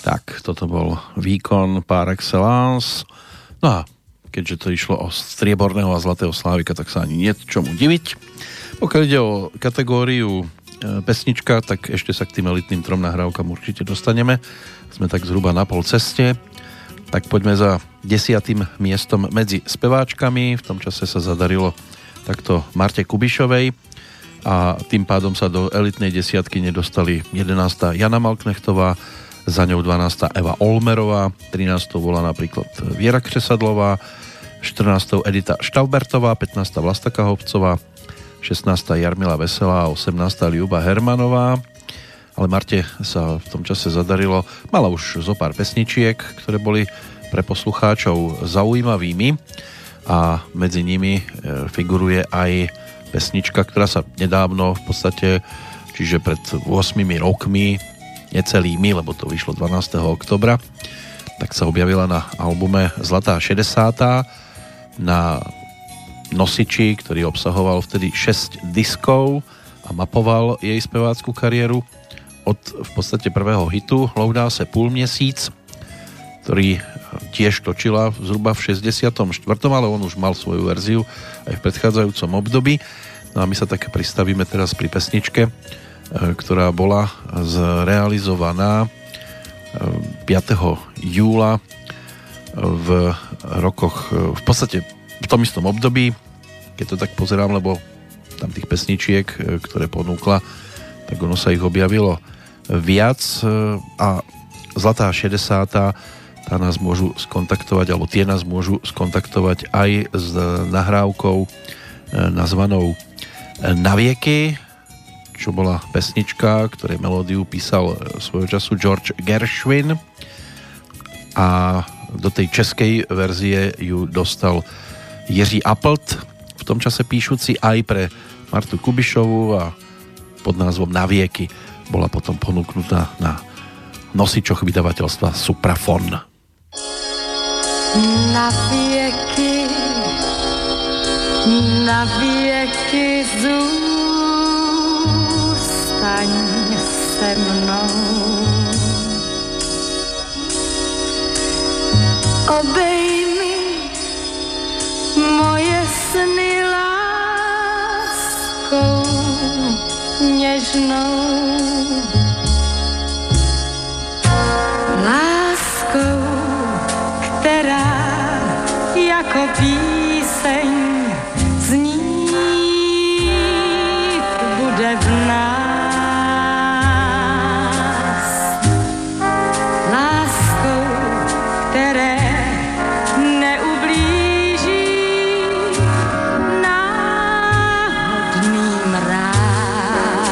Tak, toto bol výkon par excellence. No a keďže to išlo o strieborného a zlatého slávika, tak sa ani nie čomu diviť. Pokiaľ ide o kategóriu e, pesnička, tak ešte sa k tým elitným trom nahrávkam určite dostaneme. Sme tak zhruba na pol ceste. Tak poďme za desiatým miestom medzi speváčkami. V tom čase sa zadarilo takto Marte Kubišovej a tým pádom sa do elitnej desiatky nedostali jedenásta Jana Malknechtová, za ňou dvanásta Eva Olmerová, trinástou bola napríklad Viera Křesadlová, štrnástou Edita Štaubertová, pätnásta Vlasta Kahobcová, šestnásta Jarmila Veselá a osemnásta Ľuba Hermanová. Ale Marte sa v tom čase zadarilo, mala už zo pár pesničiek, ktoré boli pre poslucháčov zaujímavými a medzi nimi figuruje aj pesnička, ktorá sa nedávno v podstate, čiže pred ôsmimi rokmi, necelými, lebo to vyšlo dvanásteho októbra, tak sa objavila na albume Zlatá šedesátá na nosiči, ktorý obsahoval vtedy šesť diskov a mapoval jej spevácku kariéru od v podstate prvého hitu Loudá se půl měsíc, ktorý tiež točila zhruba v šesťdesiatom štvrtom ale on už mal svoju verziu aj v predchádzajúcom období. No a my sa tak pristavíme teraz pri pesničke, ktorá bola zrealizovaná piateho júla v rokoch, v podstate v tom istom období, keď to tak pozerám, lebo tam tých pesničiek, ktoré ponúkla, tak ono sa ich objavilo viac a Zlatá šedesátá, tá nás môžu skontaktovať, alebo tie nás môžu skontaktovať aj s nahrávkou nazvanou Na vieky, čo bola pesnička, ktorej melódiu písal svojho času George Gershwin a do tej českej verzie ju dostal Jiří Appelt, v tom čase píšuci aj pre Martu Kubišovú a pod názvom Na vieky bola potom ponúknutá na nosičoch vydavateľstva Suprafon. Na vieky, na vieky zůstaň se mnou. Obejmi moje sny láskou něžnou. Láskou, která jako píseň znít bude v nás. Láskou, které neublíží náhodný mráz.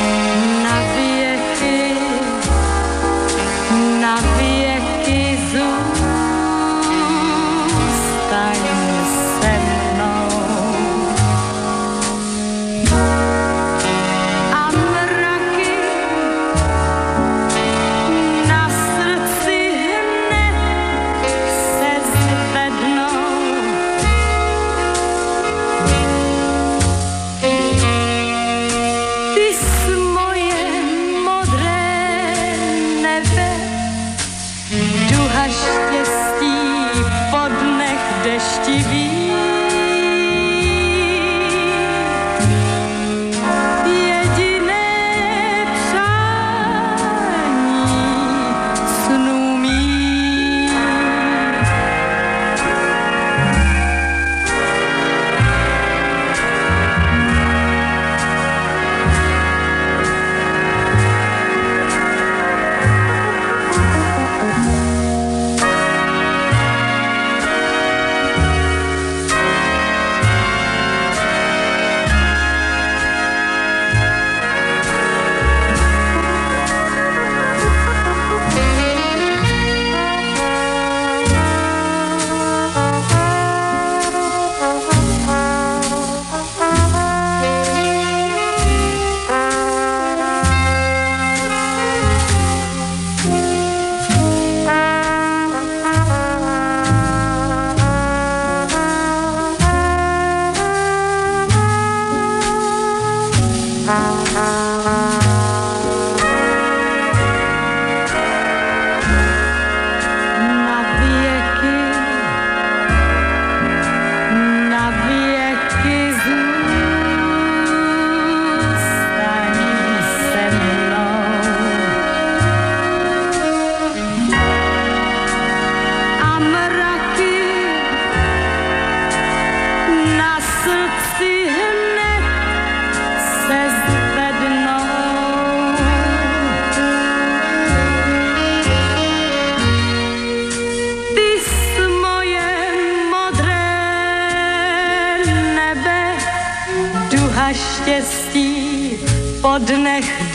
Na věky, na věky zůstaň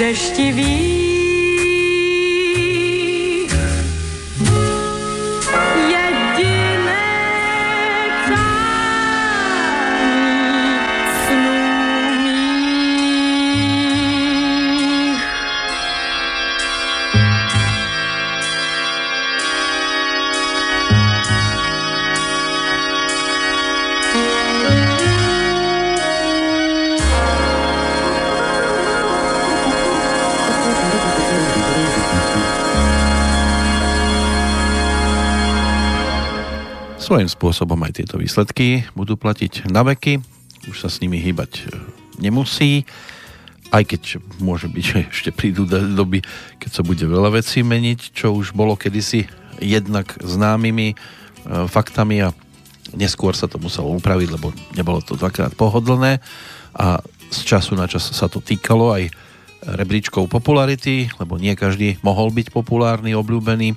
deštivých. Svojím spôsobom aj tieto výsledky budú platiť na veky, už sa s nimi hýbať nemusí, aj keď môže byť, že ešte prídu doby, keď sa bude veľa vecí meniť, čo už bolo kedysi jednak známymi e, faktami a neskôr sa to muselo upraviť, lebo nebolo to dvakrát pohodlné a z času na čas sa to týkalo aj rebríčkov popularity, lebo nie každý mohol byť populárny, obľúbený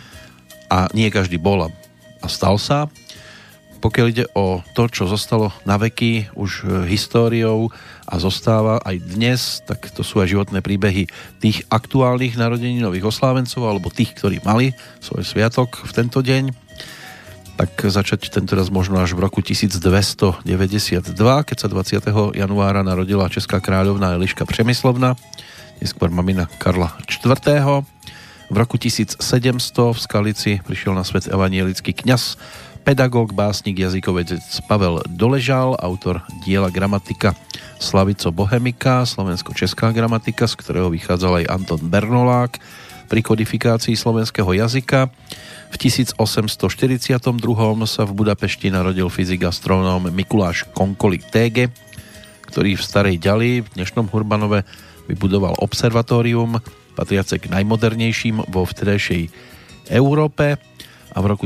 a nie každý bol a stal sa. Pokiaľ ide o to, čo zostalo na veky už históriou a zostáva aj dnes, tak to sú aj životné príbehy tých aktuálnych narodeninových oslávencov alebo tých, ktorí mali svoj sviatok v tento deň. Tak začať tentoraz možno až v roku tisícdvestodeväťdesiatdva, keď sa dvadsiateho januára narodila česká kráľovná Eliška Přemyslovna, neskôr mamina Karla štvrtého. V roku tisícsedemsto v Skalici prišiel na svet evanielický kňaz, pedagóg, básnik, jazykovedec Pavel Doležal, autor diela Gramatika Slavico Bohemika, slovensko-česká gramatika, z ktorého vychádzal aj Anton Bernolák pri kodifikácii slovenského jazyka. V tisícosemstoštyridsiatdva sa v Budapešti narodil fyzik astronóm Mikuláš Konkolik Tége, ktorý v Starej Ďali v dnešnom Hurbanove vybudoval observatórium patriace k najmodernejším vo vtedajšej Európe a v roku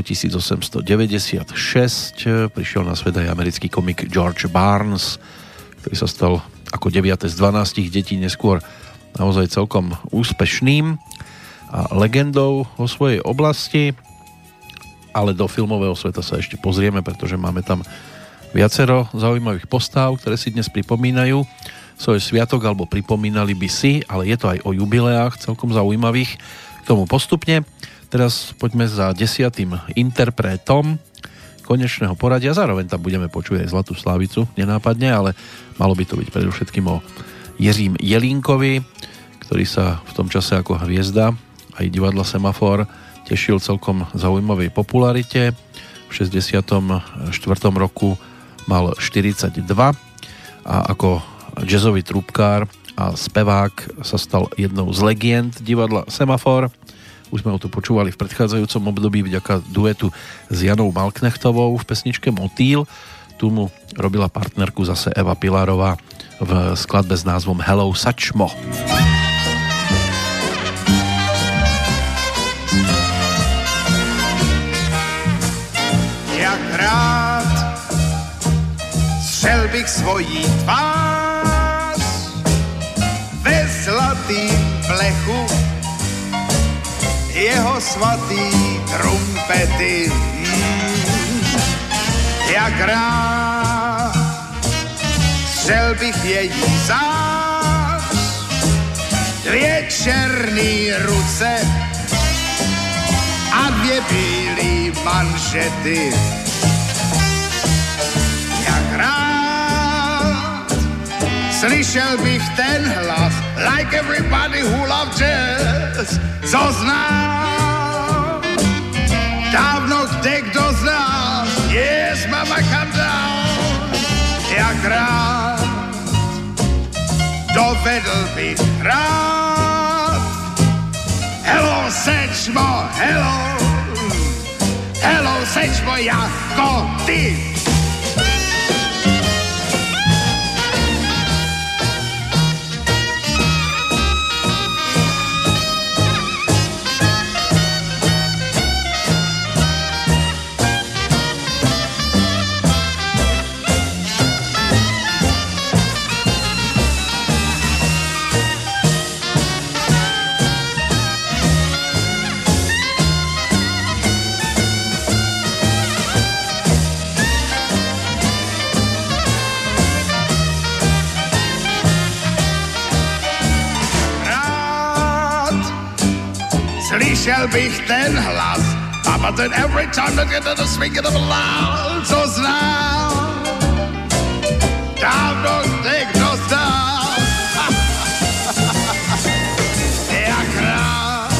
tisícosemstodeväťdesiatšesť prišiel na svet aj americký komik George Barnes, ktorý sa stal ako deviate z dvanástich detí neskôr naozaj celkom úspešným a legendou vo svojej oblasti, ale do filmového sveta sa ešte pozrieme, pretože máme tam viacero zaujímavých postáv, ktoré si dnes pripomínajú svoj sviatok, alebo pripomínali by si, ale je to aj o jubileách celkom zaujímavých k tomu postupne. Teraz poďme za desiatým interpretom konečného poradia. Zároveň tam budeme počuť aj Zlatú Slávicu, nenápadne, ale malo by to byť predovšetkým o Jiřím Jelínkovi, ktorý sa v tom čase ako hviezda aj divadla Semafor tešil celkom zaujímavej popularite. V šesťdesiatom štvrtom roku mal štyridsaťdva a ako jazzový trúbkár a spevák sa stal jednou z legend divadla Semafor. Už sme ho tu počúvali v predchádzajúcom období vďaka duetu s Janou Malknechtovou v pesničke Motýl. Tu mu robila partnerku zase Eva Pilarová v skladbe s názvom Hello Sačmo. Jak rád střel bych svojí tvář ve zlatým plechu jeho svatý trumpety. Mm. Jak rád střel bych její zář, dvě černý ruce a dvě bílý manžety. Jak rád slyšel bych ten hlas, like everybody who loves jazz, co znám. Dávno kde kdo z nás, yes, mama, come down. Jak rád dovedl bych rád. Hello, Sečmo, hello, hello, Sečmo, jako ty. slyšel bych ten hlas. But then every time that get to the speaking of loud, co znám, dávno někdo znal. Jak rád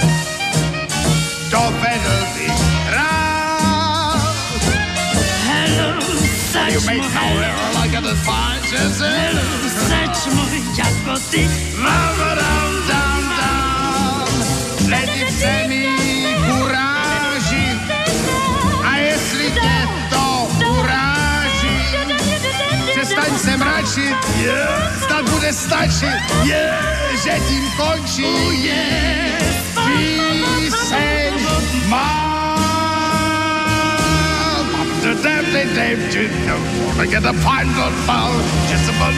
dovedl bych rád. Hello, seč You můj, make no hello, error like a fine just hello, seč můj, jako ty. Mama down, down, down. Lidi přemí kuráži. A jestli tě to uráží, přestaň se mračit, yeah. Snad bude stačit, yeah, že tím končí, oh, yeah. Píseň mám. The damn they damn you know, wanna get a pint on foul, just about,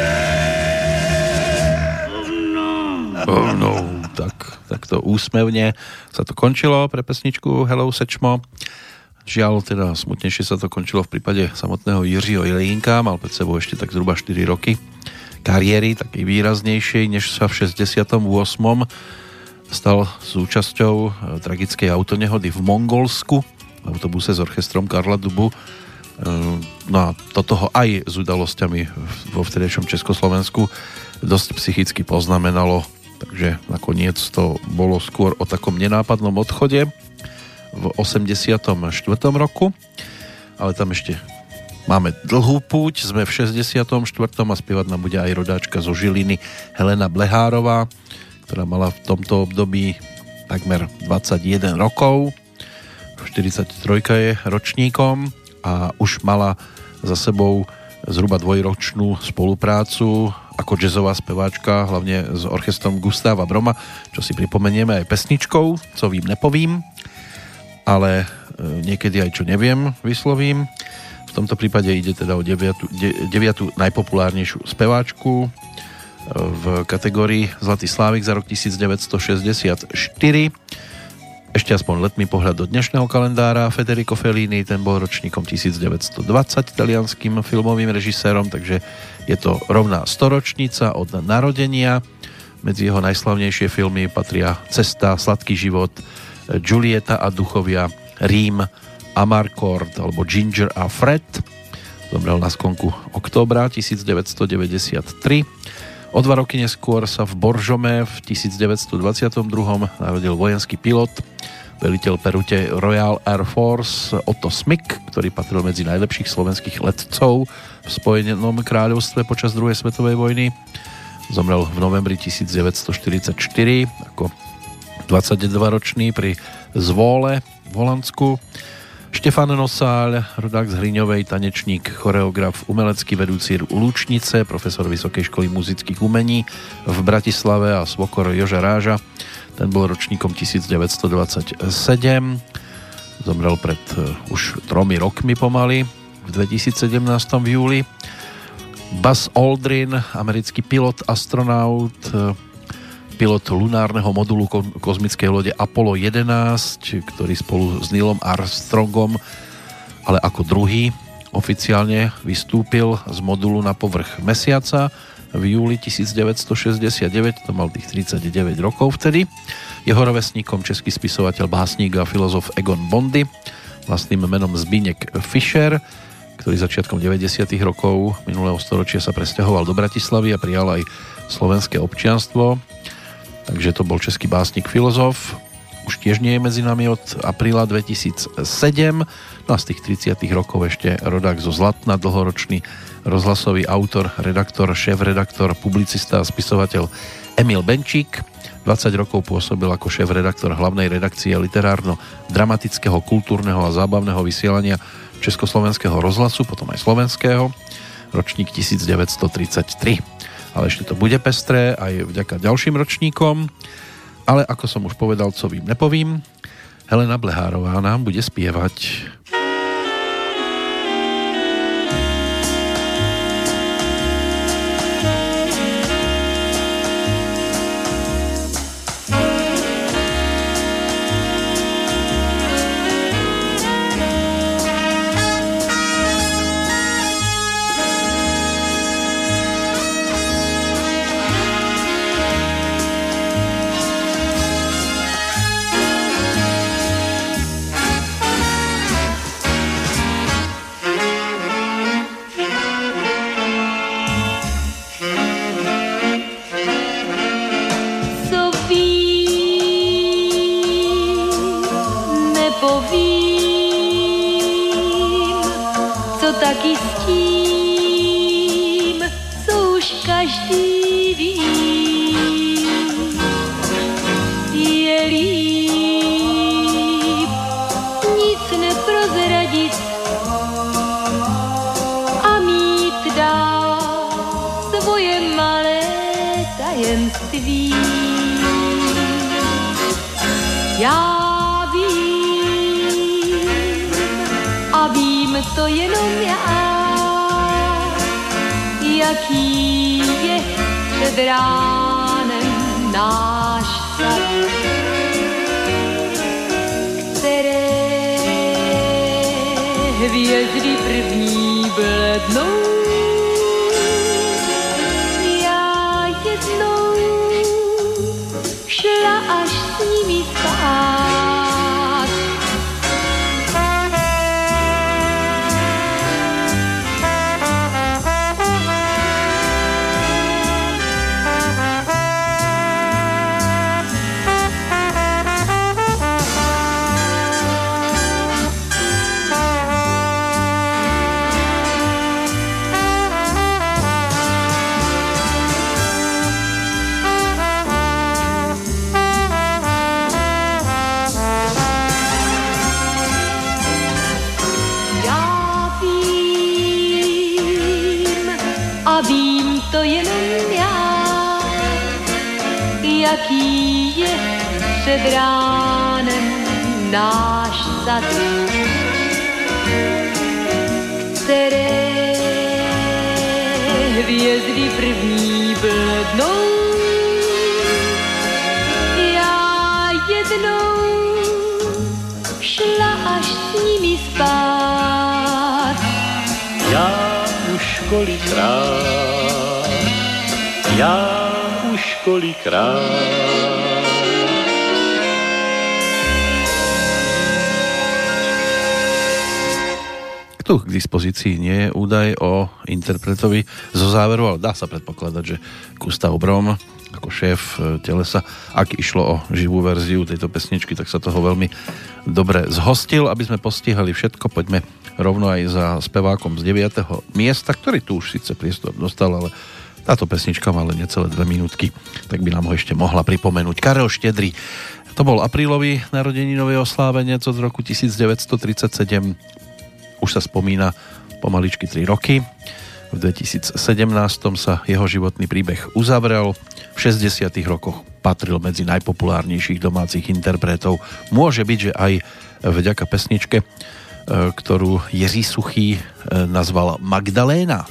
yeah. Oh no, tak, tak to úsmevne sa to končilo pre pesničku Hello Sečmo. Žiaľ, teda smutnejšie sa to končilo v prípade samotného Jiřího Jelínka, mal pred sebou ešte tak zhruba štyri roky kariéry, takej výraznejšej, než sa v šesťdesiatom ôsmom stal súčasťou tragickej autonehody v Mongolsku v autobuse s orchestrom Karla Dubu. No a do toho aj s udalosťami vo vtedejšom Československu dosť psychicky poznamenalo, takže nakoniec to bolo skôr o takom nenápadnom odchode v osemdesiatom štvrtom roku, ale tam ešte máme dlhú púť, sme v šesťdesiatom štvrtom a spievať nám bude aj rodáčka zo Žiliny Helena Blehárová, ktorá mala v tomto období takmer dvadsaťjeden rokov, štyridsaťtri je ročníkom a už mala za sebou zhruba dvojročnú spoluprácu ako jazzová speváčka, hlavne s orchestrom Gustáva Broma, čo si pripomenieme aj pesničkou, co vím, nepovím, ale niekedy aj čo neviem, vyslovím. V tomto prípade ide teda o deviatu, de, deviatu najpopulárnejšiu speváčku v kategórii Zlatý Slávik za rok devätnásťstošesťdesiatštyri. Ešte aspoň letný pohľad do dnešného kalendára. Federico Fellini, ten bol ročníkom devätnásťstodvadsať, talianským filmovým režisérom, takže je to rovná storočnica od narodenia. Medzi jeho najslavnejšie filmy patria Cesta, Sladký život, Julieta a duchovia, Rím, Amarcord alebo Ginger a Fred. Zomrel na sklonku októbra devätnásťstodeväťdesiattri. O dva roky neskôr sa v Boržome v devätnásťstodvadsaťdva narodil vojenský pilot, veliteľ perute Royal Air Force Otto Smyk, ktorý patril medzi najlepších slovenských letcov v Spojenom kráľovstve počas druhej svetovej vojny. Zomrel v novembri devätnásťstoštyridsaťštyri ako dvadsaťdvaročný pri Zvole v Holandsku. Štefan Nosáľ, rodák z Hriňovej, tanečník, choreograf, umelecký vedúci Lučnice, profesor Vysokej školy muzických umení v Bratislave a svokor Joža Ráža. Ten bol ročníkom devätnásťstodvadsaťsedem. Zomrel pred uh, už tromi rokmi pomaly, v dvetisícsedemnásť v júli. Buzz Aldrin, americký pilot, astronaut, uh, pilot lunárneho modulu kozmickej lode Apollo jedenásť, ktorý spolu s Neilom Armstrongom, ale ako druhý oficiálne vystúpil z modulu na povrch mesiaca v júli devätnásťstošesťdesiatdeväť, to mal tých tridsaťdeväť rokov vtedy. Jeho rovesníkom český spisovateľ, básnik a filozof Egon Bondy, vlastným menom Zbigněk Fischer, ktorý začiatkom deväťdesiatych rokov minulého storočia sa presťahoval do Bratislavy a prijal aj slovenské občianstvo. Takže to bol český básnik, filozof. Už tiež nie je medzi nami od apríla dvetisícsedem. No a z tých tridsiatych rokov ešte rodák zo Zlatna, dlhoročný rozhlasový autor, redaktor, šéf-redaktor, publicista a spisovateľ Emil Benčík. dvadsať rokov pôsobil ako šéf-redaktor hlavnej redakcie literárno-dramatického, kultúrneho a zábavného vysielania Československého rozhlasu, potom aj slovenského, ročník devätnásťstotridsaťtri. Ale ešte to bude pestré aj vďaka ďalším ročníkom. Ale ako som už povedal, co vím, nepovím, Helena Blehárová nám bude spievať. povím, nepovím, co taky s tím, co už každý ví. Je líp nic neprozradit a mít dál svoje malé tajemství. Já vím a vím to jenom já, jaký je před ránem náš sad, které hvězdy první blednou. Já jednou šla až s nimi spát. Jaký je před ránem náš sad, které hvězdy první blednou. Já jednou šla až s nimi spát. Já už kolikrát, já už kolikrát. Tu k dispozícii nie je údaj o interpretovi zo záveru, ale dá sa predpokladať, že Gustav Brom ako šéf Telesa, ak išlo o živú verziu tejto pesničky, tak sa toho veľmi dobre zhostil. Aby sme postihali všetko, poďme rovno aj za spevákom z deviateho miesta, ktorý tu už síce priestor dostal, ale táto pesnička má len necelé dve minútky, tak by nám ho ešte mohla pripomenúť. Karel Štedrý, to bol aprílový narodeninový oslávenec od roku devätnásťstotridsaťsedem. Už sa spomína pomaličky tri roky. V dvetisícsedemnásť sa jeho životný príbeh uzavrel. V šesťdesiatych rokoch patril medzi najpopulárnejších domácich interpretov. Môže byť, že aj vďaka pesničke, ktorú Jiří Suchý nazval Magdaléna.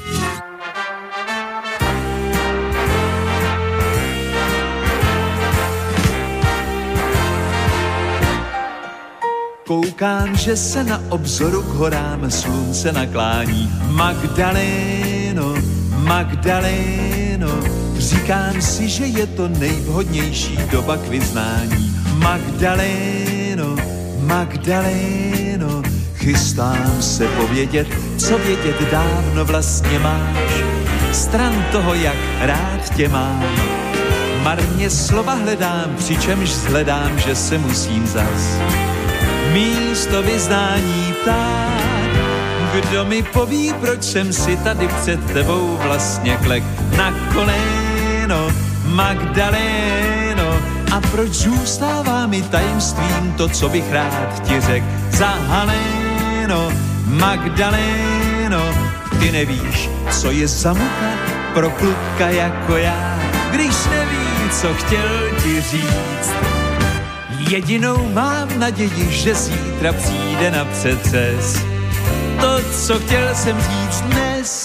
Koukám, že se na obzoru k horám slunce naklání. Magdaléno, Magdaléno, říkám si, že je to nejvhodnější doba k vyznání. Magdaléno, Magdaléno, chystám se povědět, co vědět dávno vlastně máš. Stran toho, jak rád tě mám, marně slova hledám, přičemž zhledám, že se musím zas místo vyznání ptát. Kdo mi poví, proč jsem si tady před tebou vlastně klek na koleno, Magdaléno, a proč zůstává mi tajemstvím to, co bych rád ti řek. Zahaleno, Magdaléno, ty nevíš, co je za muka pro kluka jako já, když neví, co chtěl ti říct. Jedinou mám naději, že zítra přijde na přetřes to, co chtěl jsem říct dnes.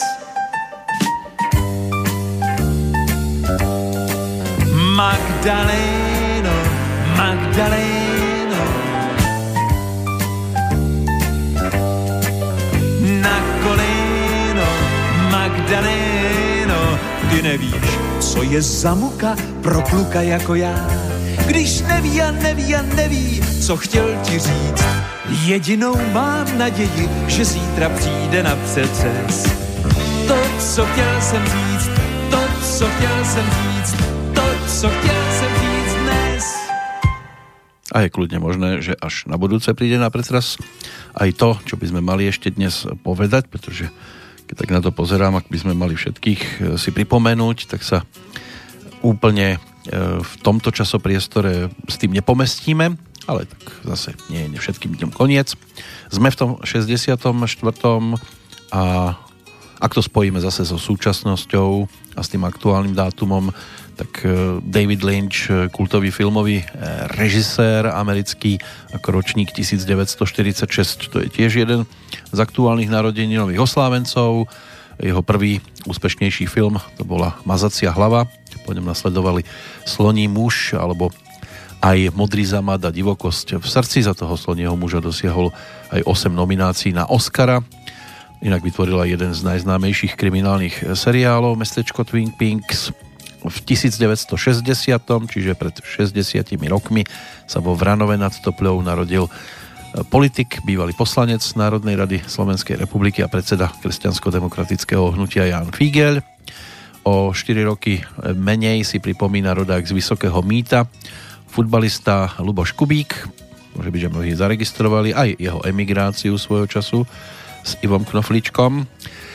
Magdaléno, Magdaléno, na koleno, Magdaléno, ty nevíš, co je za muka pro kluka jako já, když neví a neví a neví, co chtěl ti říct. Jedinou mám naději, že zítra přijde na přetřes to, co chtěl jsem říct, to, co chtěl jsem říct, to, co chtěl jsem říct dnes. a je kľudne možné, že až na budúce príde na pretras aj to, čo by sme mali ešte dnes povedať, pretože keď tak na to pozerám, ak by sme mali všetkých si pripomenúť, tak sa úplne v tomto časopriestore s tým nepomestíme, ale tak zase nie je všetkým dňom koniec. Sme v tom šesťdesiatom štvrtom a ak to spojíme zase so súčasnosťou a s tým aktuálnym dátumom, tak David Lynch, kultový filmový režisér americký, ako ročník devätnásťstoštyridsaťšesť, to je tiež jeden z aktuálnych narodeninových oslávencov. Jeho prvý úspešnejší film to bola Mazacia hlava, po ňom nasledovali Sloní muž alebo aj Modrý zamad a Divokosť v srdci. Za toho Sloního muža dosiahol aj osem nominácií na Oscara. Inak vytvorila jeden z najznámejších kriminálnych seriálov Mestečko Twin Peaks. V devätnásťstošesťdesiat, čiže pred šesťdesiatimi rokmi, sa vo Vranove nad Topľou narodil politik, bývalý poslanec Národnej rady Slovenskej republiky a predseda kresťansko-demokratického hnutia Ján Fígeľ. O štyri roky menej si pripomína rodák z Vysokého Mýta, futbalista Luboš Kubík. Môže byť, že mnohí zaregistrovali aj jeho emigráciu svojho času s Ivom Knoflíčkom.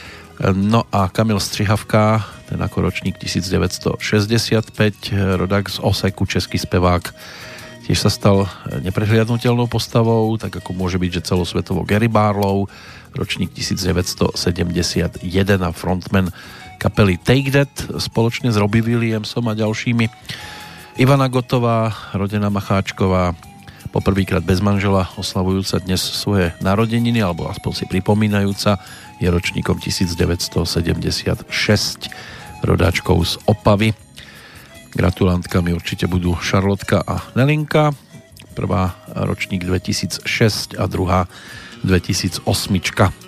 No a Kamil Střihavka, ten ako ročník devätnásťstošesťdesiatpäť, rodák z Oseku, český spevák, tiež sa stal neprehliadnutelnou postavou, tak ako môže byť, že celosvetovo Gary Barlow, ročník devätnásťstosedemdesiatjeden a frontman kapely Take That spoločne s Robbie Williamsom a ďalšími. Ivana Gotová, rodená Macháčková, poprvýkrát bez manžela, oslavujúca dnes svoje narodeniny, alebo aspoň si pripomínajúca, je ročníkom devätnásťstosedemdesiatšesť, rodáčkou z Opavy. Gratulantkami určite budú Šarlotka a Nelinka, prvá ročník dvetisícšesť a druhá dvetisícosem.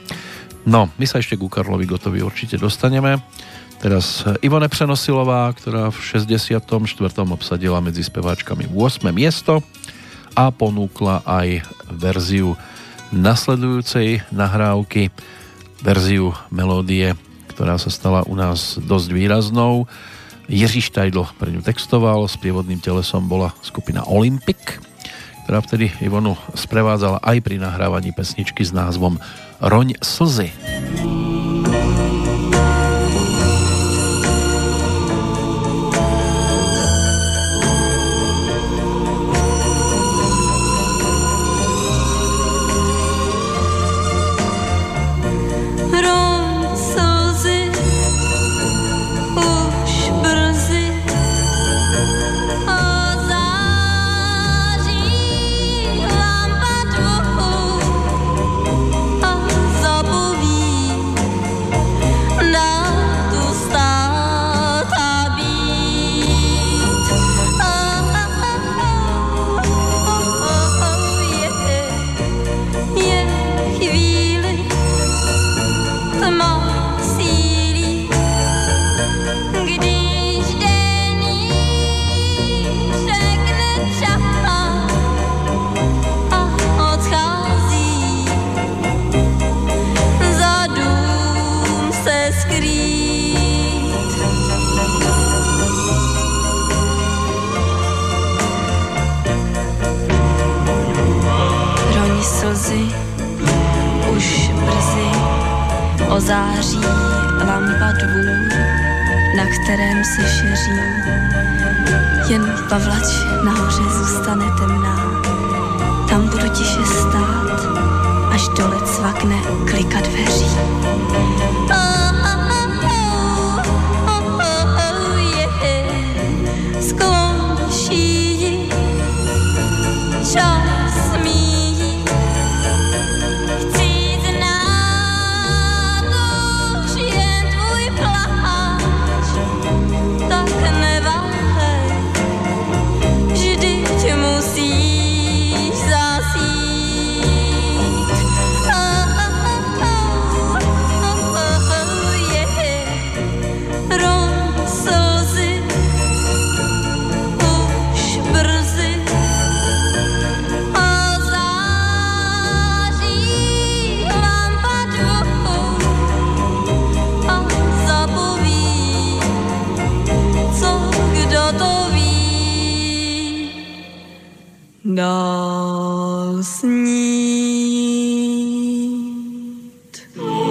No, my sa ešte ku Karlovi Gottovi určite dostaneme. Teraz Ivone Přenosilová, ktorá v šesťdesiatom štvrtom obsadila medzi speváčkami ôsme miesto a ponúkla aj verziu nasledujúcej nahrávky, verziu melódie, ktorá sa stala u nás dosť výraznou. Jiří Štajdl pre ňu textoval, sprievodným telesom bola skupina Olympic, ktorá vtedy Ivonu sprevádzala aj pri nahrávaní pesničky s názvom Roň slzy. Ozáří lampa dvůr, na kterém se šeří. Jen pavlač nahoře zůstane temná. Tam budu tiše stát, až dole cvakne klika dveří. Skončí čas míjí. Oh, oh, oh, oh. dál snít.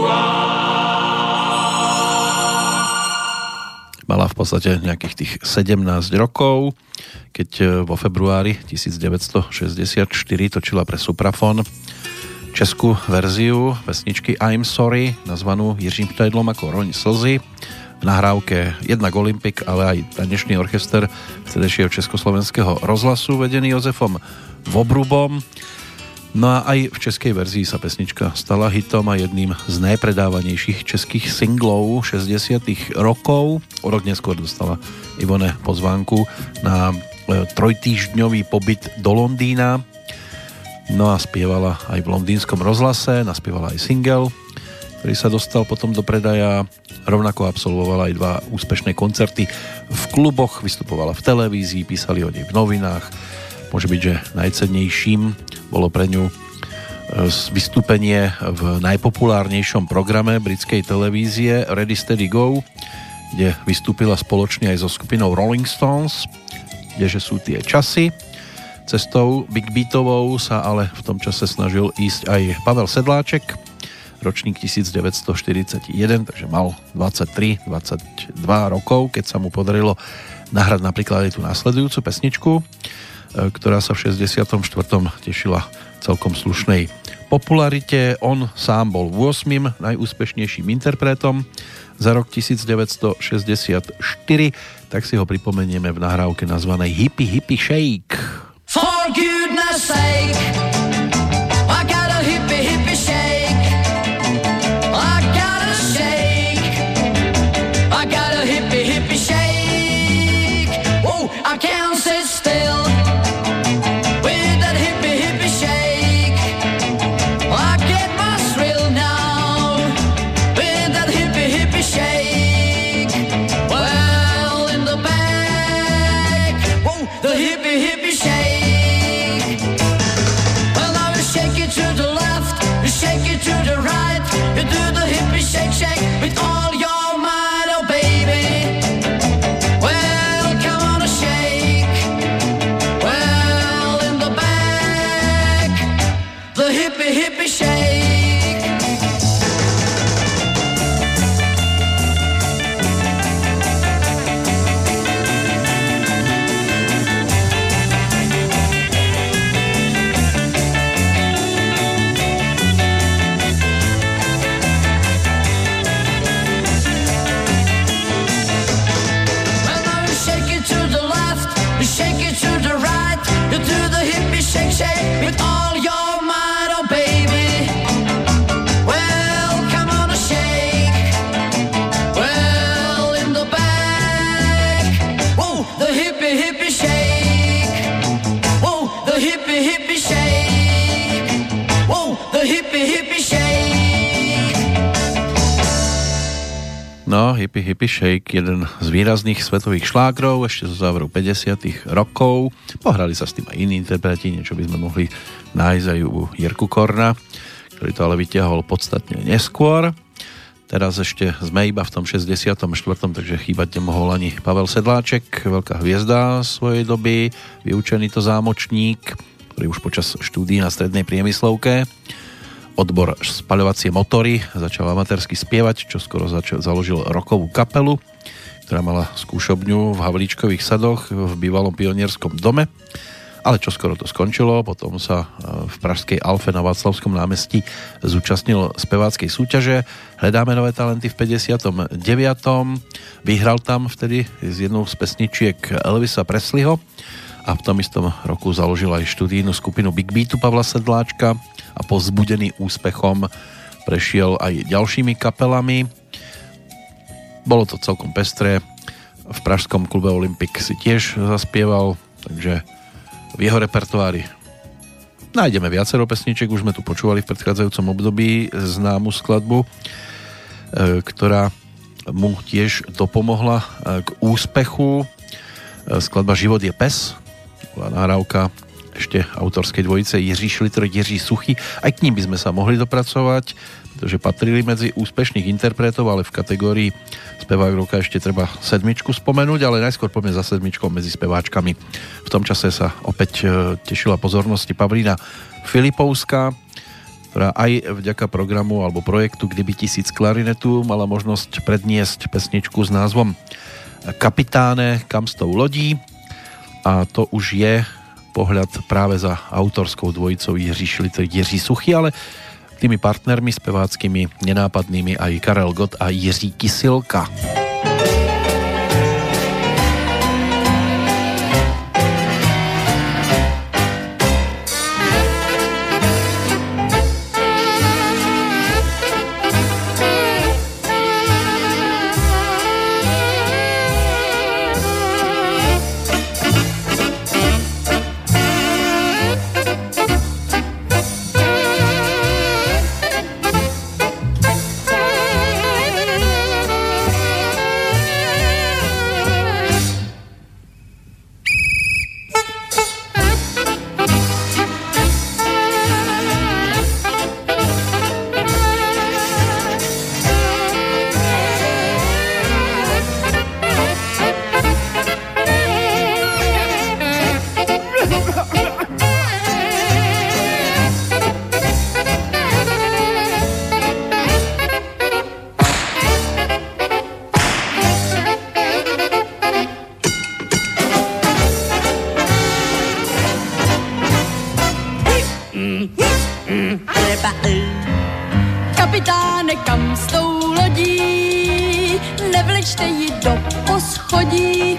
Mala v podstate nejakých tých sedemnásť rokov, keď vo februári devätnásťstošesťdesiatštyri točila pre Suprafon českú verziu pesničky I'm Sorry, nazvanú Jiřím Štajdlom ako Roň slzy. V nahrávke jednak Olympik, ale aj tanečný orchester vtedejšieho československého rozhlasu vedený Jozefom Vobrubom. No a aj v českej verzii sa pesnička stala hitom a jedným z najpredávanejších českých singlov šesťdesiatych rokov. O rok neskôr dostala Ivone pozvánku na trojtýždňový pobyt do Londýna. No a spievala aj v londýnskom rozhlase, naspievala aj single, ktorý sa dostal potom do predaja. Rovnako absolvovala aj dva úspešné koncerty v kluboch, vystupovala v televízii, písali o nej v novinách. Môže byť, že najcennejším bolo pre ňu vystúpenie v najpopulárnejšom programe britskej televízie Ready Steady Go, kde vystúpila spoločne aj so skupinou Rolling Stones, kdeže sú tie časy. Cestou Big Beatovou sa ale v tom čase snažil ísť aj Pavel Sedláček, ročník devätnásťstoštyridsaťjeden, takže mal dvadsaťtri dvadsaťdva rokov, keď sa mu podarilo nahrať napríklad aj tú následujúcu pesničku, ktorá sa v šesťdesiatom štvrtom tešila celkom slušnej popularite. On sám bol ôsmym najúspešnejším interpretom za rok devätnásťstošesťdesiatštyri, tak si ho pripomenieme v nahrávke nazvanej Hippie Hippie Shake. For goodness sake, I got a hippie hippie shake. I got a shake. I got a hippie hippie shake. Oh, I can't sit still with that hippie hippie shake. I get my thrill now with that hippie hippie shake. Well, in the back, oh, the hippie hippie shake. To the right, you do the hippie shake shake with all your might, oh baby. Well, come on and shake. Well, in the back, the hippie hippie shake. Shake, shake with all your might, oh baby. Well, come on and shake. Well, in the back, whoa, the hippie hippie shake. Whoa, the hippie hippie shake. Whoa, the hippie hippie shake. No, Hippie Hippie Shake, jeden z výrazných svetových šlágrov ešte zo záveru päťdesiatych rokov. Pohrali sa s tým aj iní interpreti, niečo by sme mohli nájsť aj u Jirku Korna, ktorý to ale vytiahol podstatne neskôr. Teraz ešte sme iba v tom šesťdesiatom štvrtom takže chýbať nemohol ani Pavel Sedláček, veľká hviezda svojej doby, vyučený to zámočník, ktorý už počas štúdií na strednej priemyslovke odbor spaľovacie motory začal amatérsky spievať, čo skoro začal, založil rockovú kapelu, ktorá mala skúšobňu v Havlíčkových sadoch v bývalom pionierskom dome, ale čo skoro to skončilo. Potom sa v pražskej Alfe na Václavskom námestí zúčastnil speváckej súťaže Hledáme nové talenty v päťdesiatom deviatom Vyhral tam vtedy z jednou z pesničiek Elvisa Presleyho a v tom istom roku založil aj študijnú skupinu Big Beatu Pavla Sedláčka a povzbudený úspechom prešiel aj ďalšími kapelami. Bolo to celkom pestré. V pražskom klube Olympik si tiež zaspieval, takže v jeho repertoári nájdeme viacero pesniček. Už sme tu počúvali v predchádzajúcom období známu skladbu, ktorá mu tiež dopomohla k úspechu. Skladba Život je pes, bola nahrávka ešte autorskej dvojice Jiří Šlitr, Jiří Suchý. Aj k ním by sme sa mohli dopracovať, pretože patrili medzi úspešných interpretov, ale v kategórii spevák roka ešte treba sedmičku spomenúť, ale najskôr poďme za sedmičkou medzi speváčkami. V tom čase sa opäť tešila pozornosti Pavlína Filipovská, ktorá aj vďaka programu alebo projektu Kdyby tisíc klarinetu mala možnosť predniesť pesničku s názvom Kapitáne, kam s tou lodí, a to už je pohľad práve za autorskou dvojicou Jiří Šlitr, Jiří Suchý, ale tými partnermi speváckými nenápadnými aj Karel Gott a Jiří Kysilka. Kapitáne, kam s tou lodí, nevlečte ji do poschodí,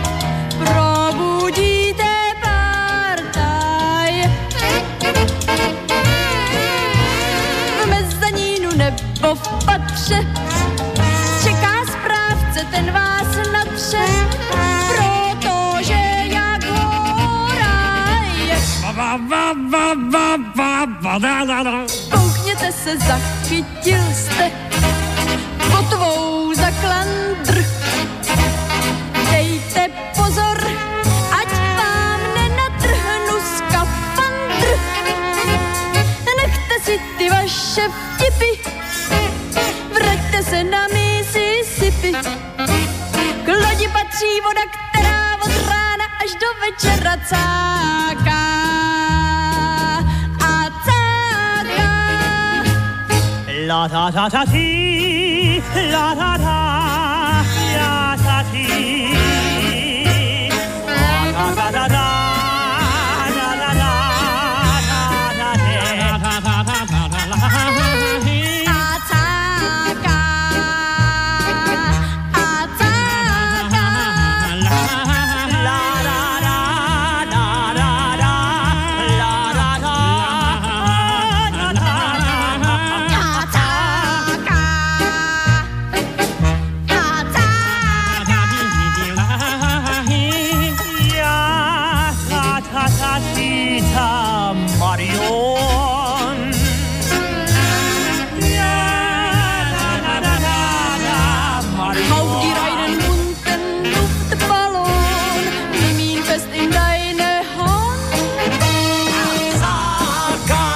probudíte partaj. V mezanínu nebo v patře čeká správce, ten vás natře, protože jak hora je. Koukněte se, zachytil jste kotvou za klandr. Dejte pozor, ať vám nenatrhnu skafandr. Nechte si ty vaše vtipy, vraťte se na Mississippi. K lodi patří voda, která od rána až do večera cáká. La ta ta ta ti, la ta ta, la ta ti, la ta ta ta ta, la ta ta ta ta ta ta ta ta ta la Acaka, acaka, la la la la la la la la la. Marion. Ja, la, la, la, la, la, Marion. Hau die reinen bunten Luftballon, nimm ihn fest in deine Hand. Azaka,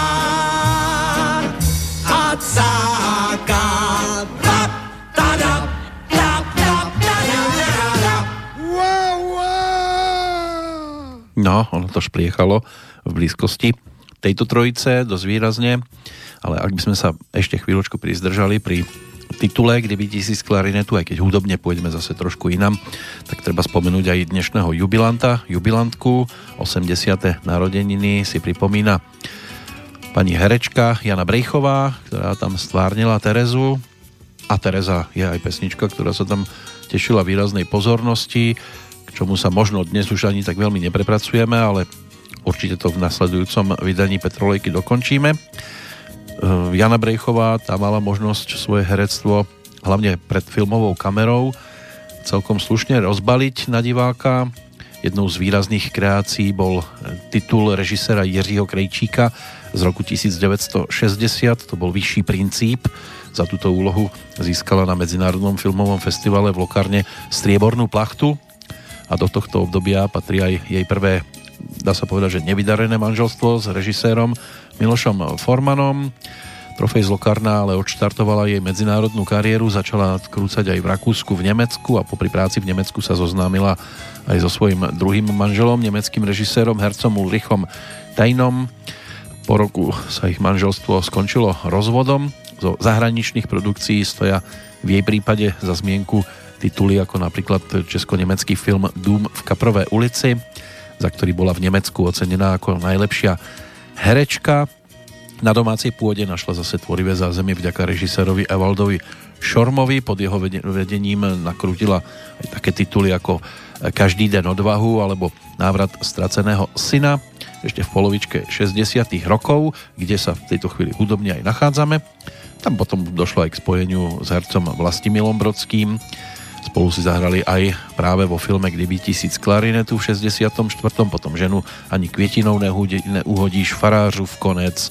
Azaka, tap, tadap, tap, tap, tadap. Wow, wow. No, ono to špliechalo v blízkosti tejto trojice dosť výrazne, ale ak by sme sa ešte chvíľočku prizdržali pri titule Kdyby tisíc klarinetu, aj keď hudobne pôjdeme zase trošku inam, tak treba spomenúť aj dnešného jubilanta, jubilantku. osemdesiate narodeniny si pripomína pani herečka Jana Brejchová, ktorá tam stvárnila Terezu, a Tereza je aj pesnička, ktorá sa tam tešila výraznej pozornosti, k čomu sa možno dnes už ani tak veľmi neprepracujeme, ale určite to v nasledujúcom vydaní Petrolejky dokončíme. Jana Brejchová, tá mala možnosť svoje herectvo hlavne pred filmovou kamerou celkom slušne rozbaliť na diváka. Jednou z výrazných kreácií bol titul režiséra Jiřího Krejčíka z roku devätnásťstošesťdesiat, to bol Vyšší princíp. Za túto úlohu získala na Medzinárodnom filmovom festivale v Lokarne striebornú plachtu a do tohto obdobia patrí aj jej prvé, dá sa povedať, že nevydarené manželstvo s režisérom Milošom Formanom. Trofej z Locarna ale odštartovala jej medzinárodnú kariéru, začala krúcať aj v Rakúsku, v Nemecku a popri práci v Nemecku sa zoznámila aj so svojím druhým manželom, nemeckým režisérom, hercom Ulrichom Teinom. Po roku sa ich manželstvo skončilo rozvodom. Zo zahraničných produkcií stoja v jej prípade za zmienku tituly ako napríklad česko-nemecký film Dům v Kaprové ulici, za ktorý bola v Nemecku ocenená ako najlepšia herečka. Na domácej pôde našla zase tvorivé zázemie vďaka režisérovi Evaldovi Šormovi. Pod jeho vedením nakrútila aj také tituly ako Každý den odvahu alebo Návrat straceného syna ešte v polovičke šesťdesiatych rokov, kde sa v tejto chvíli hudobne aj nachádzame. Tam potom došlo aj k spojeniu s hercom Vlastimilom Brodským. Spolu si zahrali aj práve vo filme Kdyby tisíc klarinetu v šesťdesiatom štvrtom Potom Ženu ani kvietinou neuhodíš, Farářův konec.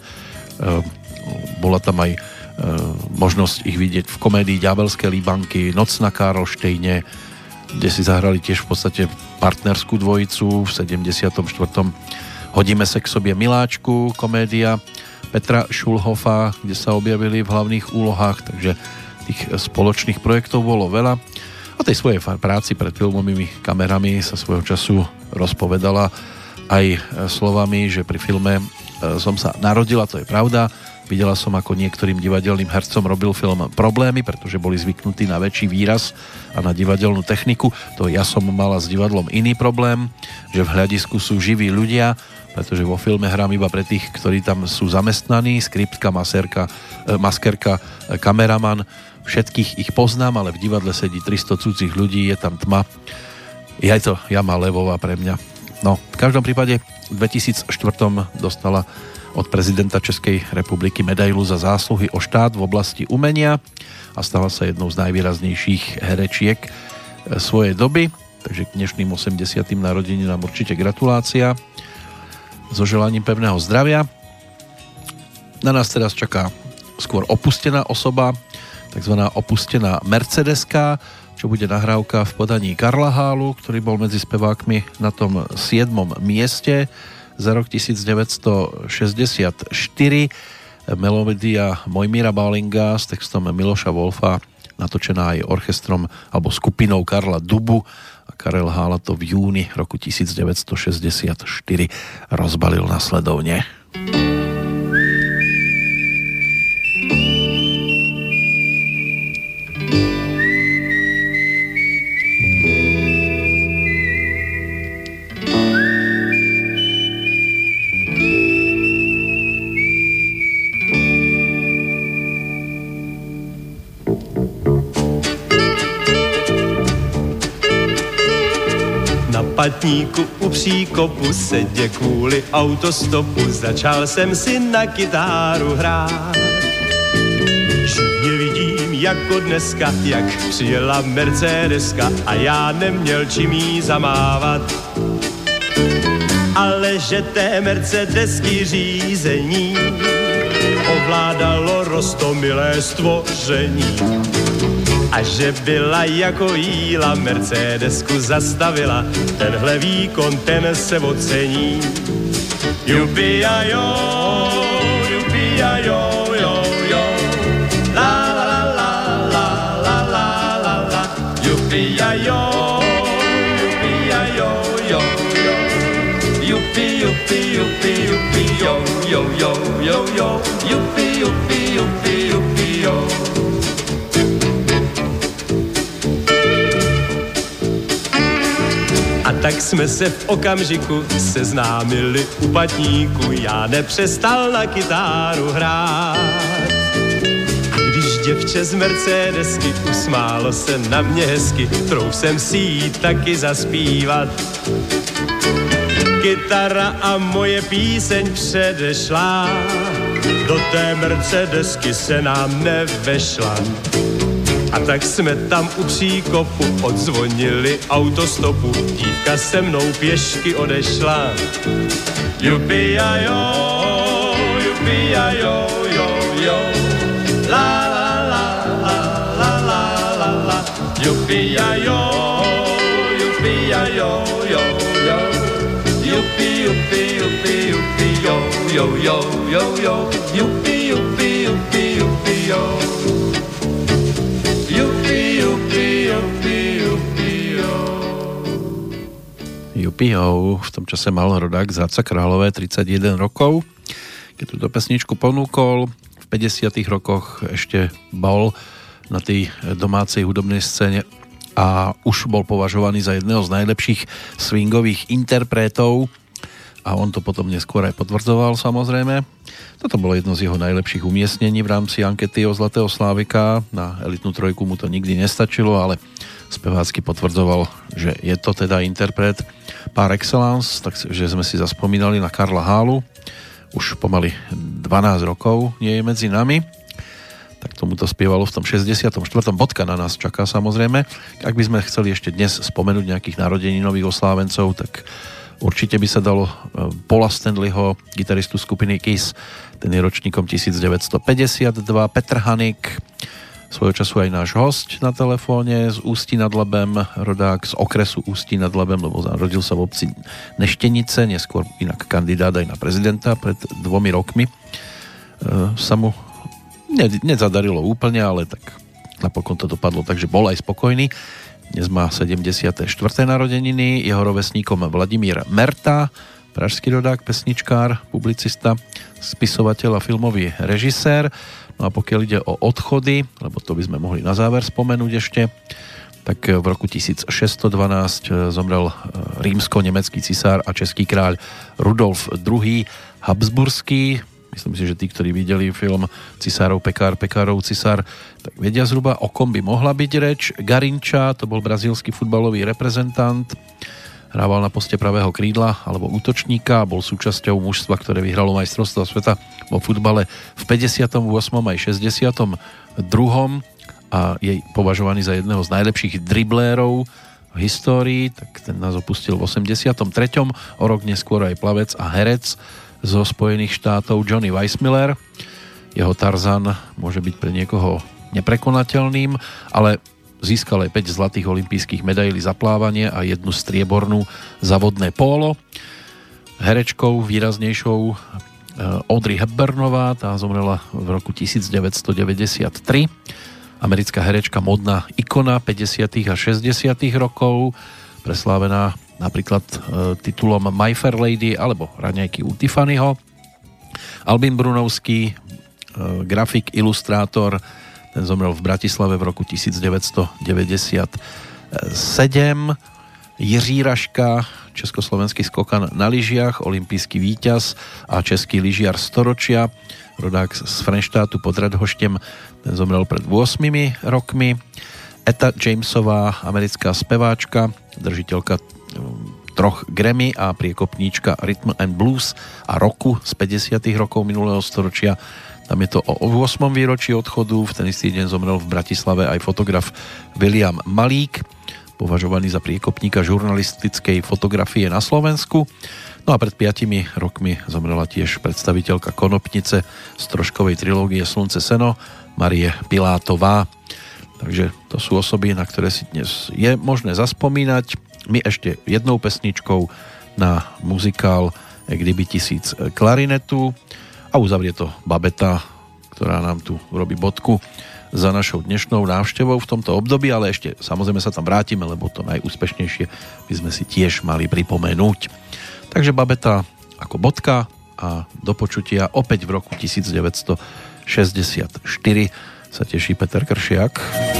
Bola tam aj možnosť ich vidieť v komédii Ďábelské líbanky, Noc na Karlštejne, kde si zahrali tiež v podstate partnerskú dvojicu. V sedemdesiatom štvrtom Hodíme se k sobě miláčku, komédia Petra Schulhofa, kde sa objavili v hlavných úlohách, takže tých spoločných projektov bolo veľa. O tej svojej práci pred filmovými kamerami sa svojho času rozpovedala aj slovami, že pri filme som sa narodila, to je pravda. Videla som, ako niektorým divadelným hercom robil film problémy, pretože boli zvyknutí na väčší výraz a na divadelnú techniku. To ja som mala s divadlom iný problém, že v hľadisku sú živí ľudia, pretože vo filme hrám iba pre tých, ktorí tam sú zamestnaní, skriptka, masérka, maskerka, kameraman, všetkých ich poznám, ale v divadle sedí tristo cudzích ľudí, je tam tma. Je to jama levová pre mňa. No, v každom prípade v dvetisícštyri dostala od prezidenta Českej republiky medailu za zásluhy o štát v oblasti umenia a stala sa jednou z najvýraznejších herečiek svojej doby. Takže k dnešným osemdesiatym narodeninám určite gratulácia. So želaním pevného zdravia. Na nás teraz čaká skôr opustená osoba, takzvaná opustená Mercedeska, čo bude nahrávka v podaní Karla Hálu, ktorý bol medzi spevákmi na tom siedmom mieste za rok devätnásťstošesťdesiatštyri. Melódia Mojmíra Bálinga s textom Miloša Wolfa, natočená aj orchestrom alebo skupinou Karla Dubu, a Karel Hála to v júni roku devätnásťstošesťdesiatštyri rozbalil nasledovne. Patníku u příkopu sedě kvůli autostopu, začal jsem si na kytáru hrát. Živně vidím jako dneska, jak přijela Mercedeska a já neměl čím jí zamávat. Ale že té Mercedesky řízení ovládalo roztomilé stvoření. A že byla jako jíla, Mercedesku zastavila, tenhle výkon, ten se ocení. Jupi a jo, jupi a jo, jo, jo, la la la la la la la la, jupi a jo, jupi a jo, jo, jo, jupi, jupi, jupi, jupi, jo, jo, jo, jo, jo, jupi, jupi, jupi, jupi, jo. A tak jsme se v okamžiku seznámili u patníku, já nepřestal na kytáru hrát. A když děvče z Mercedesky usmálo se na mě hezky, trouf jsem si jí taky zaspívat. Kytara a moje píseň předešla, do té Mercedesky se nám nevešla. A tak jsme tam u příkopu odzvonili autostopu, dívka se mnou pěšky odešla. Jupi a jo, jupi a jo, jo, jo, la la la la la la la la, jupi a jo, jupi a jo, jo, jo, jupi, jupi, jupi, jupi, jo, jo, jo, jo, jo, jupi, jupi, jupi. Pihou. V tom čase mal rodák z Hradca Králové tridsaťjeden rokov. Keď túto pesničku ponúkol, v päťdesiatych rokoch ešte bol na tej domácej hudobnej scéne a už bol považovaný za jedného z najlepších swingových interpretov a on to potom neskôr aj potvrdzoval, samozrejme. Toto bolo jedno z jeho najlepších umiestnení v rámci ankety o Zlatého Slávika. Na elitnú trojku mu to nikdy nestačilo, ale spevácky potvrdzoval, že je to teda interpret par excellence, takže sme si zaspomínali na Karla Hálu. Už pomaly dvanásť rokov nie je medzi nami. Tak tomu to spievalo v tom šesťdesiatom štvrtom Bodka na nás čaká, samozrejme. Ak by sme chceli ešte dnes spomenúť nejakých narodeninových oslávencov, tak určite by sa dalo Paula Stanleyho, gitaristu skupiny Kiss, ten je ročníkom devätnásťstopäťdesiatdva, Petr Hanik, svojho času aj náš hosť na telefóne z Ústí nad Labem, rodák z okresu Ústí nad Labem, lebo narodil sa v obci Neštenice, neskôr inak kandidát aj na prezidenta pred dvomi rokmi. E, sa mu ne, nezadarilo úplne, ale tak napokon to dopadlo, takže bol aj spokojný. Dnes má sedemdesiate štvrté narodeniny, jeho rovesníkom Vladimír Merta, pražský rodák, pesničkár, publicista, spisovateľ a filmový režisér. No a pokiaľ ide o odchody, lebo to by sme mohli na záver spomenúť ešte, tak v roku tisícšesťstodvanásť zomrel rímsko-nemecký cisár a český kráľ Rudolf druhý. Habsburský. Myslím si, že tí, ktorí videli film Cisárov pekár, pekárov cisár, tak vedia zhruba, o kom by mohla byť reč. Garinča, to bol brazílsky futbalový reprezentant, hrával na poste pravého krídla alebo útočníka, bol súčasťou mužstva, ktoré vyhralo majstrovstvo sveta vo futbale v päťdesiatom ôsmom aj šesťdesiatom druhom a je považovaný za jedného z najlepších driblérov v histórii, tak ten nás opustil v osemdesiatom treťom O rok neskôr aj plavec a herec zo Spojených štátov Johnny Weissmuller. Jeho Tarzan môže byť pre niekoho neprekonateľným, ale získal aj päť zlatých olympijských medailí za plávanie a jednu striebornú za vodné pólo. Herečkou výraznejšou Audrey Hepburnová, tá zomrela v roku devätnásťstodeväťdesiattri. Americká herečka, modná ikona päťdesiatych a šesťdesiatych rokov, preslávená napríklad e, titulom My Fair Lady alebo Raňajky u Tiffanyho. Albin Brunovský, e, grafik, ilustrátor, ten zomrel v Bratislave v roku devätnásťstodeväťdesiatsedem. Jiří Raška, československý skokan na lyžiach, olympijský víťaz a český lyžiar storočia, rodák z Frenštátu pod Radhoštěm, ten zomrel pred ôsmimi rokmi. Etta Jamesová, americká speváčka, držiteľka troch Grammy a priekopníčka Rhythm and Blues a roku z päťdesiatych rokov minulého storočia. Tam je to o ôsmom výročí odchodu. V ten istý deň zomrel v Bratislave aj fotograf William Malík, považovaný za priekopníka žurnalistickej fotografie na Slovensku. No a pred piatimi rokmi zomrela tiež predstaviteľka konopnice z troškovej trilógie Slunce seno, Marie Pilátová. Takže to sú osoby, na ktoré si dnes je možné zaspomínať. My ešte jednou pesničkou na muzikál Kdyby tisíc klarinetu a uzavrie to Babeta, ktorá nám tu robí bodku za našou dnešnou návštevou v tomto období, ale ešte samozrejme sa tam vrátime, lebo to najúspešnejšie by sme si tiež mali pripomenúť. Takže Babeta ako bodka a do počutia opäť v roku devätnásťstošesťdesiatštyri sa teší Peter Kršiak.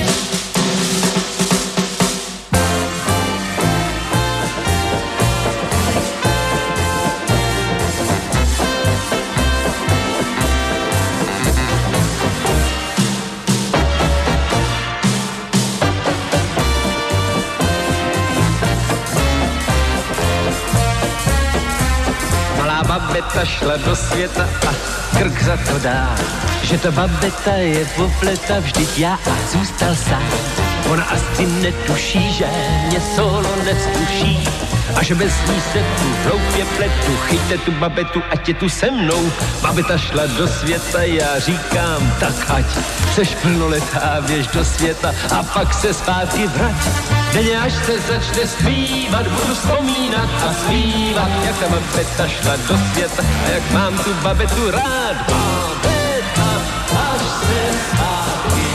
Babeta šla do světa a krk za to dá, že ta babeta je popleta, vždyť já a zůstal sám. Ona asi netuší, že mě solo nevzduší a že bez ní se tu hloupě pletu. Chyťte tu babetu, ať je tu se mnou. Babeta šla do světa, já říkám, tak ať seš plnoletá, běž do světa a pak se zpátky vrať. Denně až se začne zpívat, budu vzpomínat a zpívat, jak ta babeta šla do světa a jak mám tu babetu rád. Babeta, až se zpátky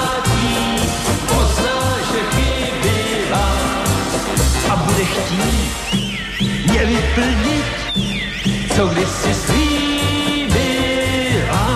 vrátí, pozná, že chybila a bude chtít je vyplnit, co když si slíbila.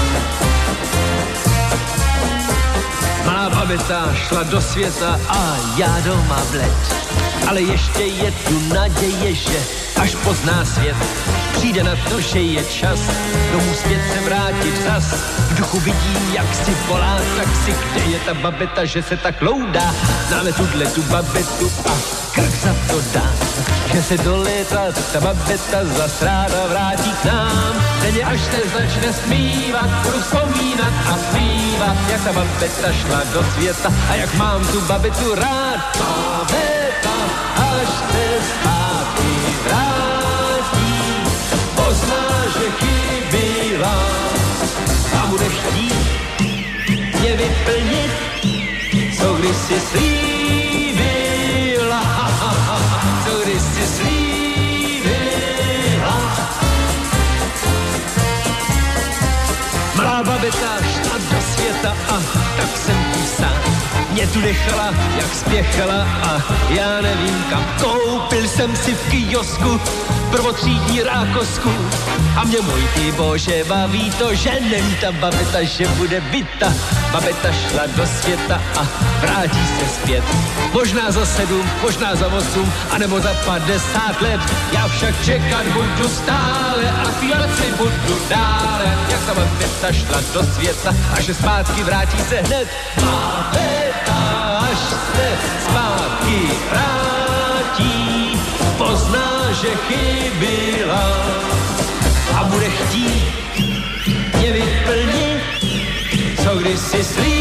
Malá babeta šla do světa a já doma bled, ale ještě je tu naděje, že až pozná svět, přijde na to, že je čas domů zpět se vrátit zas. V duchu vidím, jak si volá, tak si kde je ta babeta, že se tak loudá. Známe tuhle tu babetu a krk za to dá, že se do léta ta babeta zas ráda vrátí k nám. Denně až se začne zpívat, budu vzpomínat a zpívat, jak ta babeta šla do světa a jak mám tu babetu rád. Babeta, až se zpátky vrátí, pozná, že chybila a bude chtít mě vyplnit, co když si slíbila, co když si slíbila. Mlá babeta šla do světa a tak jsem tu sám. Mě tu nechala, jak spěchala a já nevím kam. Koupil jsem si v kiosku prvotřídní rákosku a mě můj ty bože baví to, že není ta babeta, že bude byta. Babeta šla do světa a vrátí se zpět. Možná za sedm, možná za osm, anebo za padesát let. Já však čekat budu stále a zpívat si budu dále, jak ta babeta šla do světa a že zpátky vrátí se hned. Babeta, až se zpátky vrátí, pozná, že chybila a bude chtít mě vyplnit, co když si slíbila.